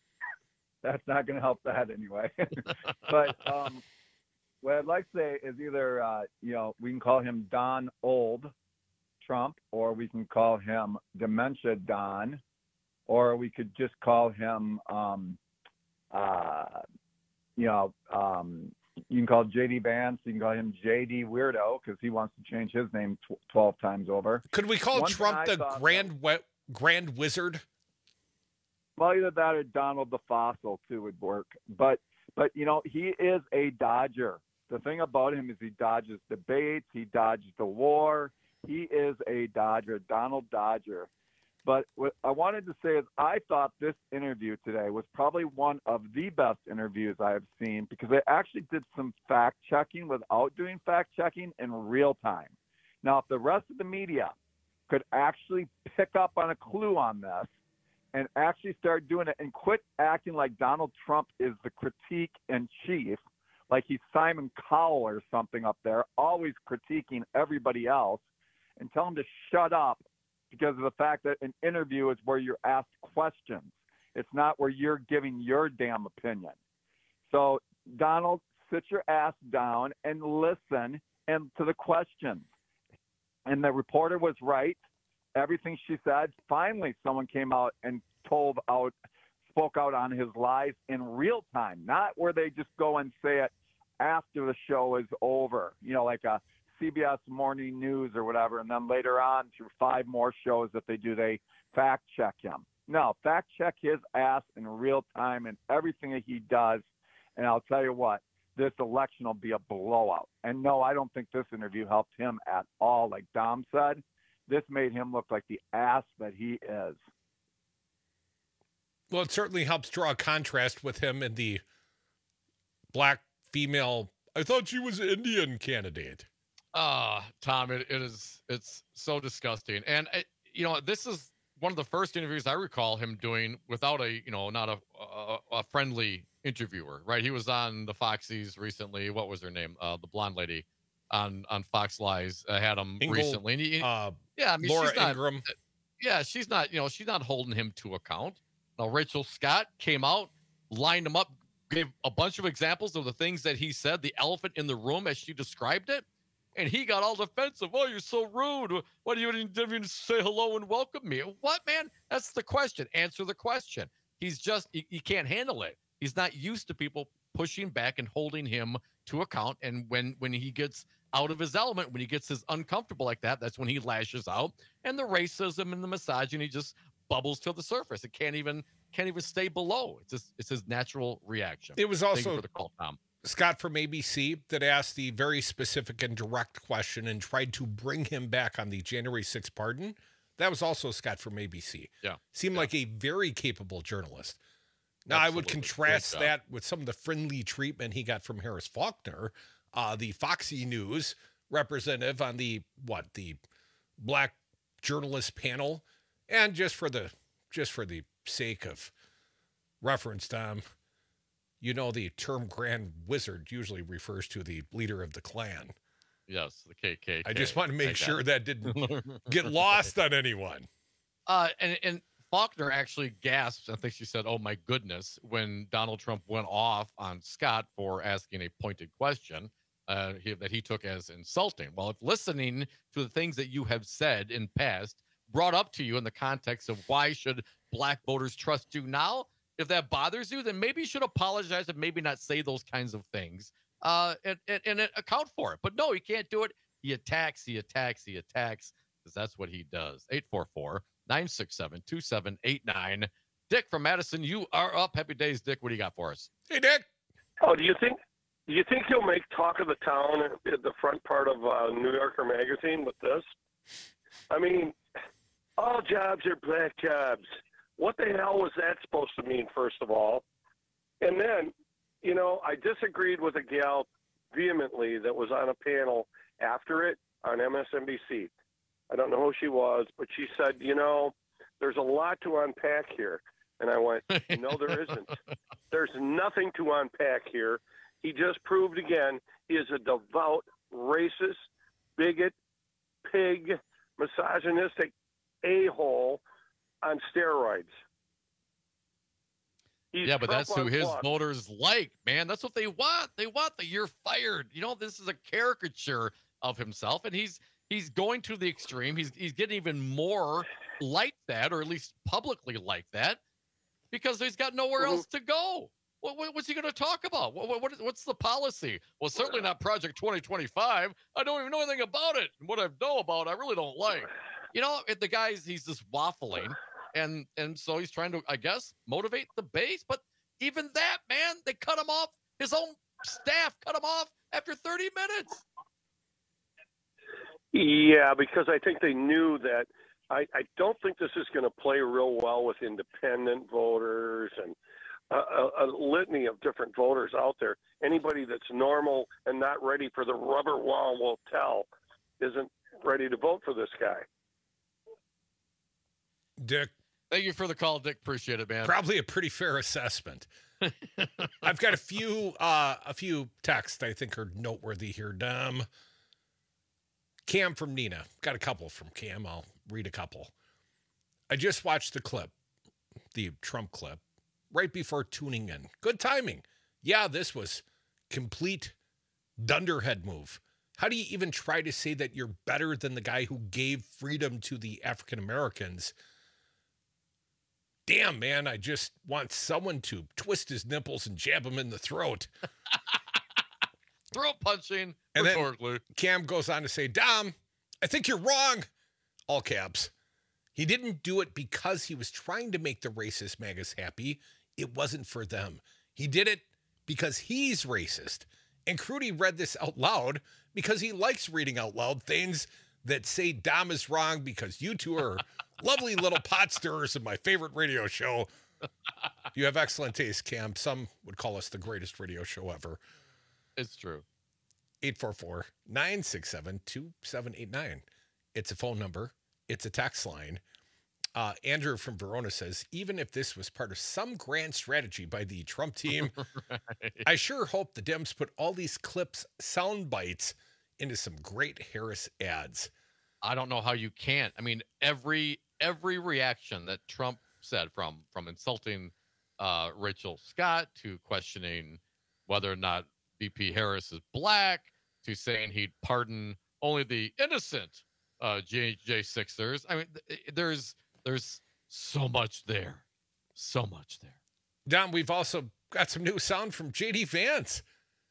That's not going to help that anyway. But um, what I'd like to say is either, uh, you know, we can call him Don Old Trump, or we can call him Dementia Don, or we could just call him, um, uh, you know, um, you can call J D Vance, you can call him J D Weirdo because he wants to change his name tw- twelve times over. Could we call One thing Trump I the thought, Grand we- Grand Wizard? Well, either that or Donald the Fossil too would work. But but you know, he is a Dodger. The thing about him is he dodges debates, he dodges the war. He is a Dodger, Donald Dodger. But what I wanted to say is I thought this interview today was probably one of the best interviews I have seen because they actually did some fact checking without doing fact checking in real time. Now, if the rest of the media could actually pick up on a clue on this and actually start doing it and quit acting like Donald Trump is the critique in chief, like he's Simon Cowell or something up there, always critiquing everybody else, and tell him to shut up because of the fact that an interview is where you're asked questions. It's not where you're giving your damn opinion. So, Donald, sit your ass down and listen and to the questions. And the reporter was right. Everything she said, finally someone came out and told out, spoke out on his lies in real time, not where they just go and say it after the show is over, you know, like a C B S Morning News or whatever, and then later on through five more shows that they do, they fact check him. No, fact check his ass in real time and everything that he does, and I'll tell you what, this election will be a blowout. And no, I don't think this interview helped him at all. Like Dom said, this made him look like the ass that he is. Well, it certainly helps draw a contrast with him and the black female, I thought she was an Indian candidate. Ah, Tom, it, it is, it's so disgusting. And, it, you know, this is one of the first interviews I recall him doing without a, you know, not a, a, a friendly interviewer, right? He was on the Foxies recently. What was her name? Uh, the blonde lady on, on Fox Lies uh, had him Ingle, recently. And he, uh, yeah, I mean, Laura she's not, Ingraham. Yeah, she's not, you know, she's not holding him to account. Now, Rachel Scott came out, lined him up, gave a bunch of examples of the things that he said, the elephant in the room as she described it. And he got all defensive. Oh, you're so rude. Why do you didn't even say hello and welcome me? What, man? That's the question. Answer the question. He's just, he, he can't handle it. He's not used to people pushing back and holding him to account. And when, when he gets out of his element, when he gets his uncomfortable like that, that's when he lashes out. And the racism and the misogyny just bubbles to the surface. It can't even, can't even stay below. It's just, it's his natural reaction. It was Thank also you for the call, Tom. Scott from A B C that asked the very specific and direct question and tried to bring him back on the January sixth pardon. That was also Scott from A B C. Yeah. Seemed yeah. like a very capable journalist. Now, Absolutely. I would contrast that with some of the friendly treatment he got from Harris Faulkner, uh, the Foxy News representative on the, what, the black journalist panel. And just for the, just for the sake of reference, Tom, you know, the term Grand Wizard usually refers to the leader of the Klan. Yes, the K K K. I just want to make I sure it. that didn't get lost on anyone. Uh, and, and Faulkner actually gasped. I think she said, oh, my goodness, when Donald Trump went off on Scott for asking a pointed question uh, he, that he took as insulting. Well, if listening to the things that you have said in past brought up to you in the context of why should black voters trust you now, if that bothers you, then maybe you should apologize and maybe not say those kinds of things uh, and, and, and account for it. But no, he can't do it. He attacks, he attacks, he attacks, because that's what he does. eight four four, nine six seven, two seven eight nine. Dick from Madison, you are up. Happy days, Dick. What do you got for us? Hey, Dick. Oh, do you think do you think he'll make talk of the town at the front part of uh, New Yorker magazine with this? I mean, all jobs are black jobs. What the hell was that supposed to mean, first of all? And then, you know, I disagreed with a gal vehemently that was on a panel after it on M S N B C. I don't know who she was, but she said, you know, there's a lot to unpack here. And I went, no, there isn't. There's nothing to unpack here. He just proved again he is a devout, racist, bigot, pig, misogynistic a-hole on steroids. He's yeah, but Trump that's who his unplugged. voters like, man. That's what they want. They want the you're fired. You know, this is a caricature of himself, and he's he's going to the extreme. He's he's getting even more like that, or at least publicly like that, because he's got nowhere Mm-hmm. else to go. What, what, what's he going to talk about? What, what, what's the policy? Well, certainly not Project twenty twenty-five. I don't even know anything about it. What I know about, I really don't like. You know, the guy's, he's just waffling. And and so he's trying to, I guess, motivate the base. But even that, man, they cut him off. His own staff cut him off after thirty minutes. Yeah, because I think they knew that. I, I don't think this is going to play real well with independent voters and a, a, a litany of different voters out there. Anybody that's normal and not ready for the rubber wall will tell isn't ready to vote for this guy. Dick. Thank you for the call, Dick. Appreciate it, man. Probably a pretty fair assessment. I've got a few uh, a few texts I think are noteworthy here. Dom. Cam from Nina. Got a couple from Cam. I'll read a couple. I just watched the clip, the Trump clip, right before tuning in. Good timing. Yeah, this was complete dunderhead move. How do you even try to say that you're better than the guy who gave freedom to the African Americans? Damn, man, I just want someone to twist his nipples and jab him in the throat. Throat punching, and rhetorically. Then Cam goes on to say, Dom, I think you're wrong. All caps. He didn't do it because he was trying to make the racist MAGAs happy. It wasn't for them. He did it because he's racist. And Crudy read this out loud because he likes reading out loud things that say Dom is wrong because you two are lovely little pot stirrers in my favorite radio show. You have excellent taste, Cam. Some would call us the greatest radio show ever. It's true. eight four four, nine six seven, two seven eight nine. It's a phone number. It's a text line. Uh, Andrew from Verona says, even if this was part of some grand strategy by the Trump team, right. I sure hope the Dems put all these clips, sound bites, into some great Harris ads. I don't know how you can't. I mean, every every reaction that Trump said, from from insulting uh, Rachel Scott to questioning whether or not V P Harris is black, to saying he'd pardon only the innocent uh, J J Sixers. I mean, th- there's there's so much there, so much there. Don, we've also got some new sound from J D Vance.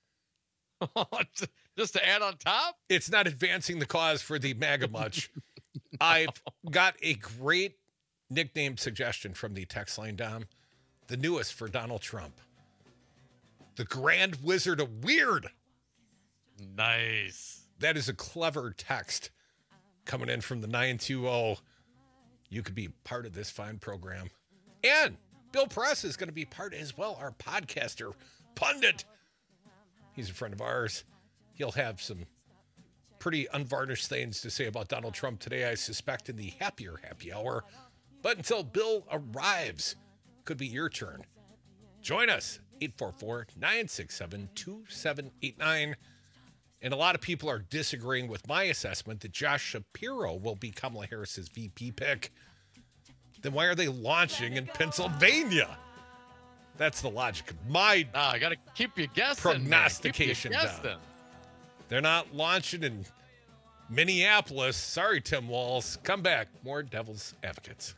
Just to add on top? It's not advancing the cause for the MAGA much. I've got a great nickname suggestion from the text line, Dom. The newest for Donald Trump. The Grand Wizard of Weird. Nice. That is a clever text coming in from the nine two zero. You could be part of this fine program. And Bill Press is going to be part as well, our podcaster, pundit. He's a friend of ours. He'll have some pretty unvarnished things to say about Donald Trump today, I suspect, in the happier happy hour. But until Bill arrives, could be your turn. Join us, eight four four, nine six seven, two seven eight nine. And a lot of people are disagreeing with my assessment that Josh Shapiro will be Kamala Harris's V P pick. Then why are they launching in Pennsylvania? That's the logic of my ah, I got to keep you guessing. Prognostication. Keep you guessing. They're not launching in Minneapolis. Sorry, Tim Walz. Come back. More Devil's Advocates.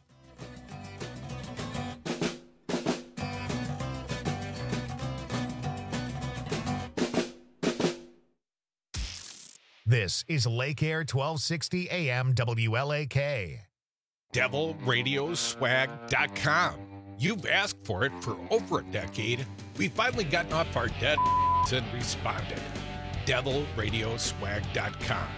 This is Lake Air twelve sixty A M W L A K. Devil Radio Swag dot com. You've asked for it for over a decade. We've finally gotten off our dead and responded. Devil Radio Swag dot com.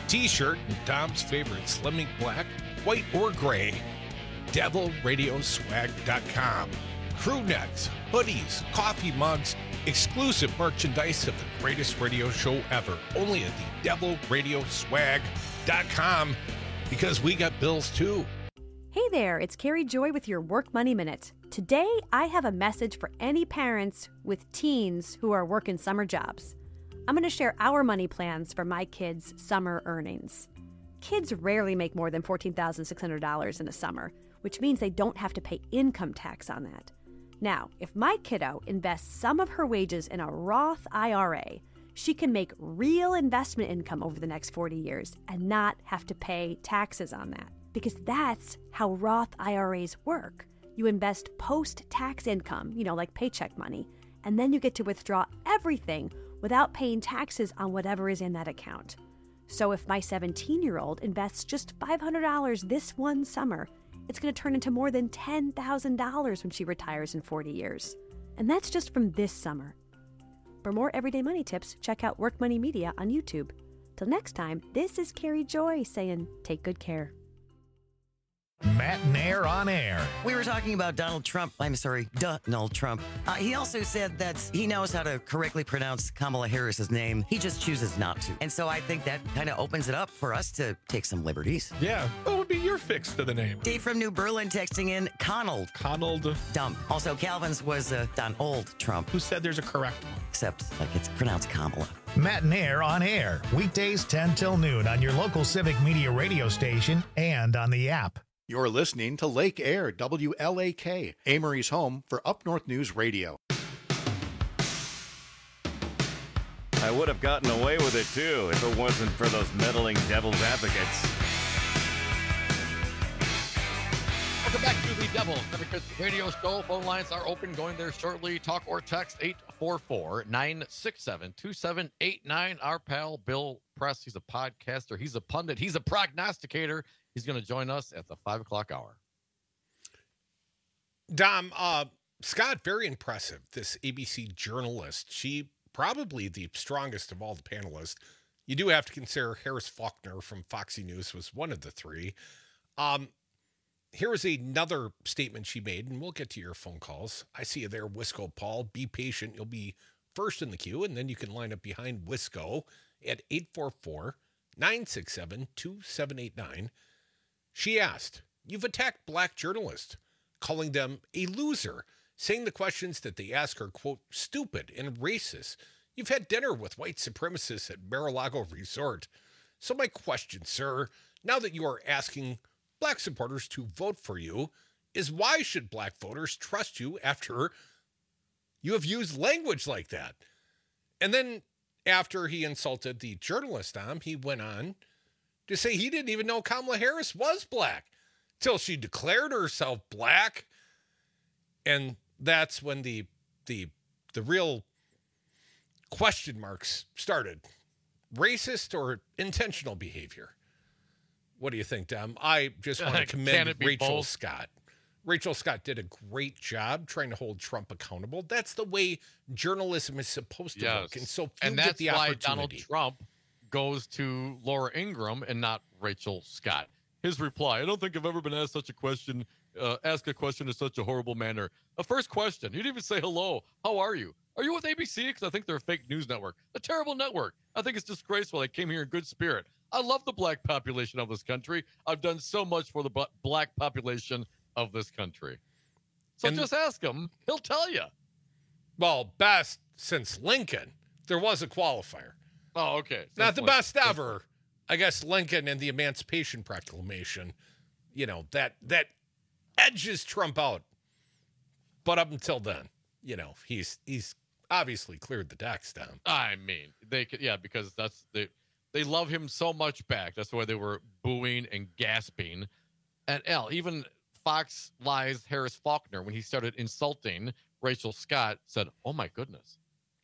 T-shirt and Dom's favorite Slim Ink Black, white or gray. devil radio swag dot com. Crew necks, hoodies, coffee mugs, exclusive merchandise of the greatest radio show ever. Only at the devil radio swag dot com, because we got bills too. Hey there, it's Carrie Joy with your Work Money Minute. Today, I have a message for any parents with teens who are working summer jobs. I'm going to share our money plans for my kids' summer earnings. Kids rarely make more than fourteen thousand six hundred dollars in a summer, which means they don't have to pay income tax on that. Now, if my kiddo invests some of her wages in a Roth I R A, she can make real investment income over the next forty years and not have to pay taxes on that. Because that's how Roth I R As work. You invest post-tax income, you know, like paycheck money, and then you get to withdraw everything without paying taxes on whatever is in that account. So if my seventeen-year-old invests just five hundred dollars this one summer, it's going to turn into more than ten thousand dollars when she retires in forty years. And that's just from this summer. For more everyday money tips, check out Work Money Media on YouTube. Till next time, this is Carrie Joy saying, take good care. Matt Nair on air. We were talking about Donald Trump. I'm sorry, Donald Trump. Uh, he also said that he knows how to correctly pronounce Kamala Harris's name. He just chooses not to. And so I think that kind of opens it up for us to take some liberties. Yeah. What would be your fix to the name? Dave from New Berlin texting in Conald. Conald. Dumb. Also, Calvin's was uh, Donald Trump. Who said there's a correct one? Except like it's pronounced Kamala. Matt Nair on air. Weekdays ten till noon on your local Civic Media radio station and on the app. You're listening to Lake Air, W L A K, Amory's home for Up North News Radio. I would have gotten away with it, too, if it wasn't for those meddling devil's advocates. Welcome back to the Devil's Advocates Radio Show. Phone lines are open, going there shortly. Talk or text eight four four, nine six seven, two seven eight nine. Our pal Bill Press, he's a podcaster, he's a pundit, he's a prognosticator. He's going to join us at the five o'clock hour. Dom, uh, Scott, very impressive. This A B C journalist, she probably the strongest of all the panelists. You do have to consider Harris Faulkner from Foxy News was one of the three. Um, here is another statement she made, and we'll get to your phone calls. I see you there, Wisco Paul. Be patient. You'll be first in the queue, and then you can line up behind Wisco at eight four four, nine six seven, two seven eight nine. She asked, you've attacked black journalists, calling them a loser, saying the questions that they ask are, quote, stupid and racist. You've had dinner with white supremacists at Mar-a-Lago Resort. So my question, sir, now that you are asking black supporters to vote for you, is why should black voters trust you after you have used language like that? And then after he insulted the journalist, Dom, he went on to say he didn't even know Kamala Harris was black till she declared herself black. And that's when the the the real question marks started. Racist or intentional behavior? What do you think, Dom? I just want to commend Rachel both? Scott. Rachel Scott did a great job trying to hold Trump accountable. That's the way journalism is supposed to yes. work. And so and that's the why Donald Trump goes to Laura Ingraham and not Rachel Scott. His reply, I don't think I've ever been asked such a question, uh, asked a question in such a horrible manner. A first question, you didn't even say hello. How are you? Are you with A B C? Because I think they're a fake news network. A terrible network. I think it's disgraceful. I came here in good spirit. I love the black population of this country. I've done so much for the b- black population of this country. So and just ask him. He'll tell you. Well, best since Lincoln. There was a qualifier. Oh, okay. Not That's the best like, ever. I guess Lincoln and the Emancipation Proclamation, you know, that that edges Trump out. But up until then, you know, he's he's obviously cleared the decks down. I mean, they could, yeah, because that's they they love him so much back. That's why they were booing and gasping. And L, even Fox Lies Harris Faulkner, when he started insulting Rachel Scott, said, "Oh my goodness."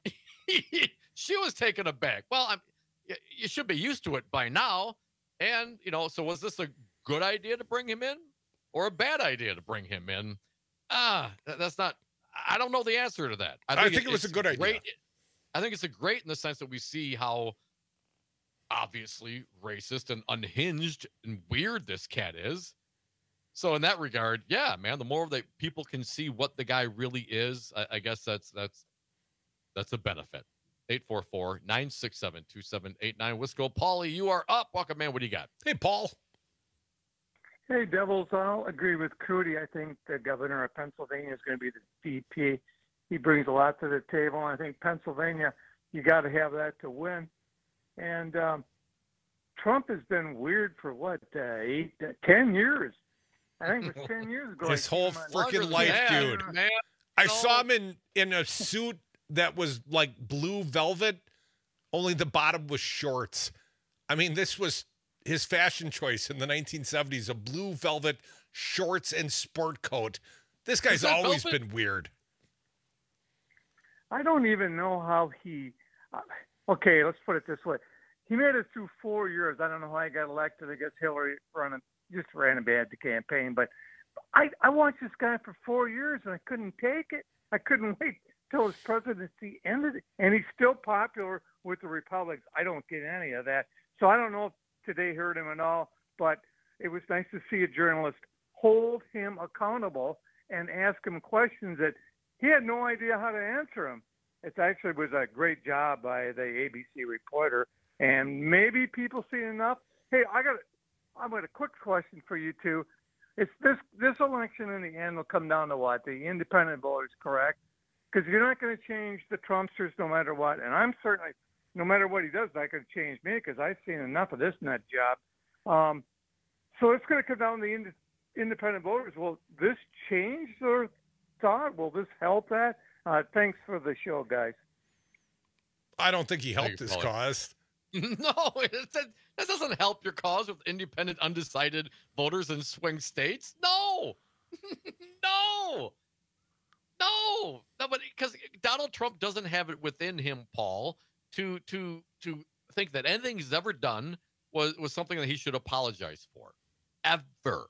She was taken aback. Well, I'm, you should be used to it by now. And, you know, so was this a good idea to bring him in or a bad idea to bring him in? Ah, that's not, I don't know the answer to that. I think, I think it, it was a good great, idea. I think it's a great in the sense that we see how obviously racist and unhinged and weird this cat is. So in that regard, yeah, man, the more that people can see what the guy really is, I, I guess that's that's that's a benefit. eight four four, nine six seven, two seven eight nine. Wisco. Paulie, you are up. Welcome, man. What do you got? Hey, Paul. Hey, Devils. I'll agree with Crudy. I think the governor of Pennsylvania is going to be the D P. He brings a lot to the table. I think Pennsylvania, you got to have that to win. And um, Trump has been weird for what, uh, eight, uh, ten years. I think it was ten years ago. His whole freaking life, man, dude. Man, I no. saw him in, in a suit that was like blue velvet, only the bottom was shorts. I mean, this was his fashion choice in the nineteen seventies, a blue velvet shorts and sport coat. This guy's always velvet? been weird. I don't even know how he uh, – okay, let's put it this way. He made it through four years. I don't know how he got elected. I guess Hillary running, just ran a bad campaign. But I, I watched this guy for four years, and I couldn't take it. I couldn't wait till his presidency ended, and he's still popular with the Republicans. I don't get any of that. So I don't know if today hurt him at all, but it was nice to see a journalist hold him accountable and ask him questions that he had no idea how to answer them. It actually was a great job by the A B C reporter, and maybe people see enough. Hey, I got I've got a quick question for you two. It's this this election in the end will come down to what? The independent voters, correct? Because you're not going to change the Trumpsters no matter what, and I'm certainly, no matter what he does, not going to change me because I've seen enough of this nut job. Um, so it's going to come down to the ind- independent voters. Will this change their thought? Will this help that? Uh, thanks for the show, guys. I don't think he helped his cause. No, it, that doesn't help your cause with independent, undecided voters in swing states. No, no, no, no. But because Donald Trump doesn't have it within him, Paul, to to to think that anything he's ever done was was something that he should apologize for, ever.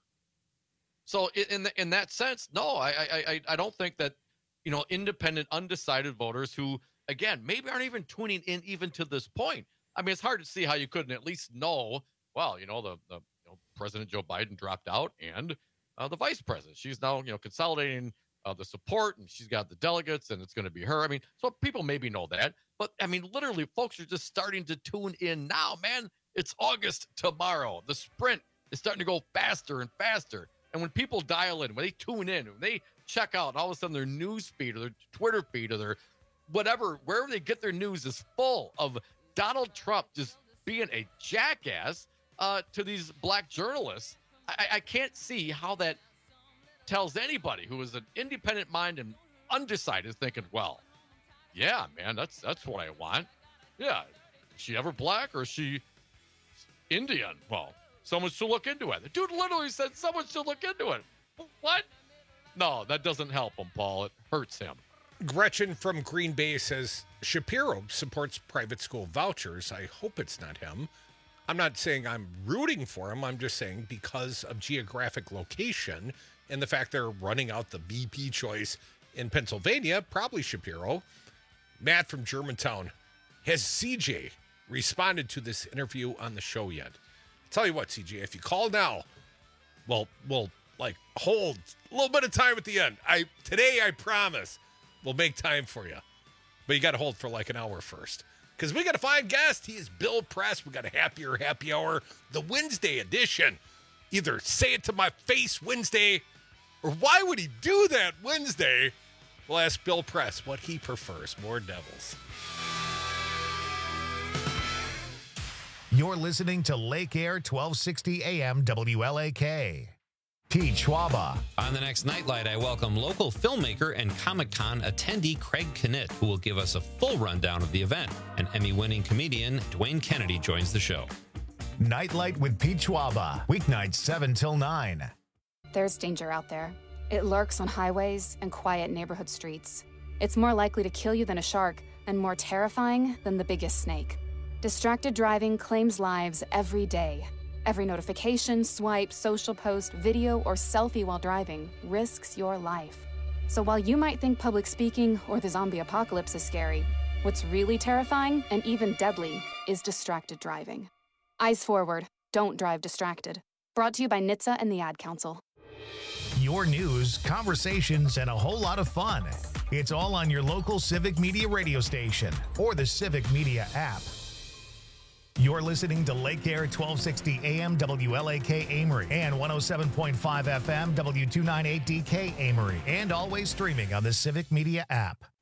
So in the, in that sense, no, I I I don't think that, you know, independent, undecided voters who, again, maybe aren't even tuning in even to this point. I mean, it's hard to see how you couldn't at least know, well, you know, the, the you know, President Joe Biden dropped out and uh, the vice president. She's now, you know, consolidating uh, the support, and she's got the delegates, and it's going to be her. I mean, so people maybe know that. But, I mean, literally, folks are just starting to tune in now, man. It's August tomorrow. The sprint is starting to go faster and faster. And when people dial in, when they tune in, when they check out, all of a sudden their news feed or their Twitter feed or their whatever, wherever they get their news is full of Donald Trump just being a jackass uh, to these black journalists. I, I can't see how that tells anybody who is an independent mind and undecided thinking, well, yeah, man, that's that's what I want. Yeah. Is she ever black or is she Indian? Well, someone should look into it. The dude literally said someone should look into it. What? No, that doesn't help him, Paul. It hurts him. Gretchen from Green Bay says Shapiro supports private school vouchers. I hope it's not him. I'm not saying I'm rooting for him. I'm just saying because of geographic location and the fact they're running out the V P choice in Pennsylvania, probably Shapiro. Matt from Germantown. Has C J responded to this interview on the show yet? Tell you what, C J, if you call now, well, we'll like hold a little bit of time at the end. I today, I promise, we'll make time for you. But you got to hold for like an hour first. Because we got a fine guest. He is Bill Press. We got a happier happy hour, the Wednesday edition. Either say it to my face Wednesday, or why would he do that Wednesday? We'll ask Bill Press what he prefers. More Devils. You're listening to Lake Air twelve sixty A M W L A K. Pete Schwaba. On the next Nightlight, I welcome local filmmaker and Comic-Con attendee Craig Knitt, who will give us a full rundown of the event. And Emmy-winning comedian Dwayne Kennedy joins the show. Nightlight with Pete Schwaba. Weeknights seven till nine. There's danger out there. It lurks on highways and quiet neighborhood streets. It's more likely to kill you than a shark and more terrifying than the biggest snake. Distracted driving claims lives every day. Every notification, swipe, social post, video, or selfie while driving risks your life. So while you might think public speaking or the zombie apocalypse is scary, What's really terrifying and even deadly is distracted driving. Eyes forward. Don't drive distracted. Brought to you by N H T S A and the Ad Council. Your news, conversations, and a whole lot of fun. It's all on your local Civic Media radio station or the Civic Media app. You're listening to Lake Air twelve sixty A M W L A K Amory and one oh seven point five F M W two ninety-eight D K Amory, and always streaming on the Civic Media app.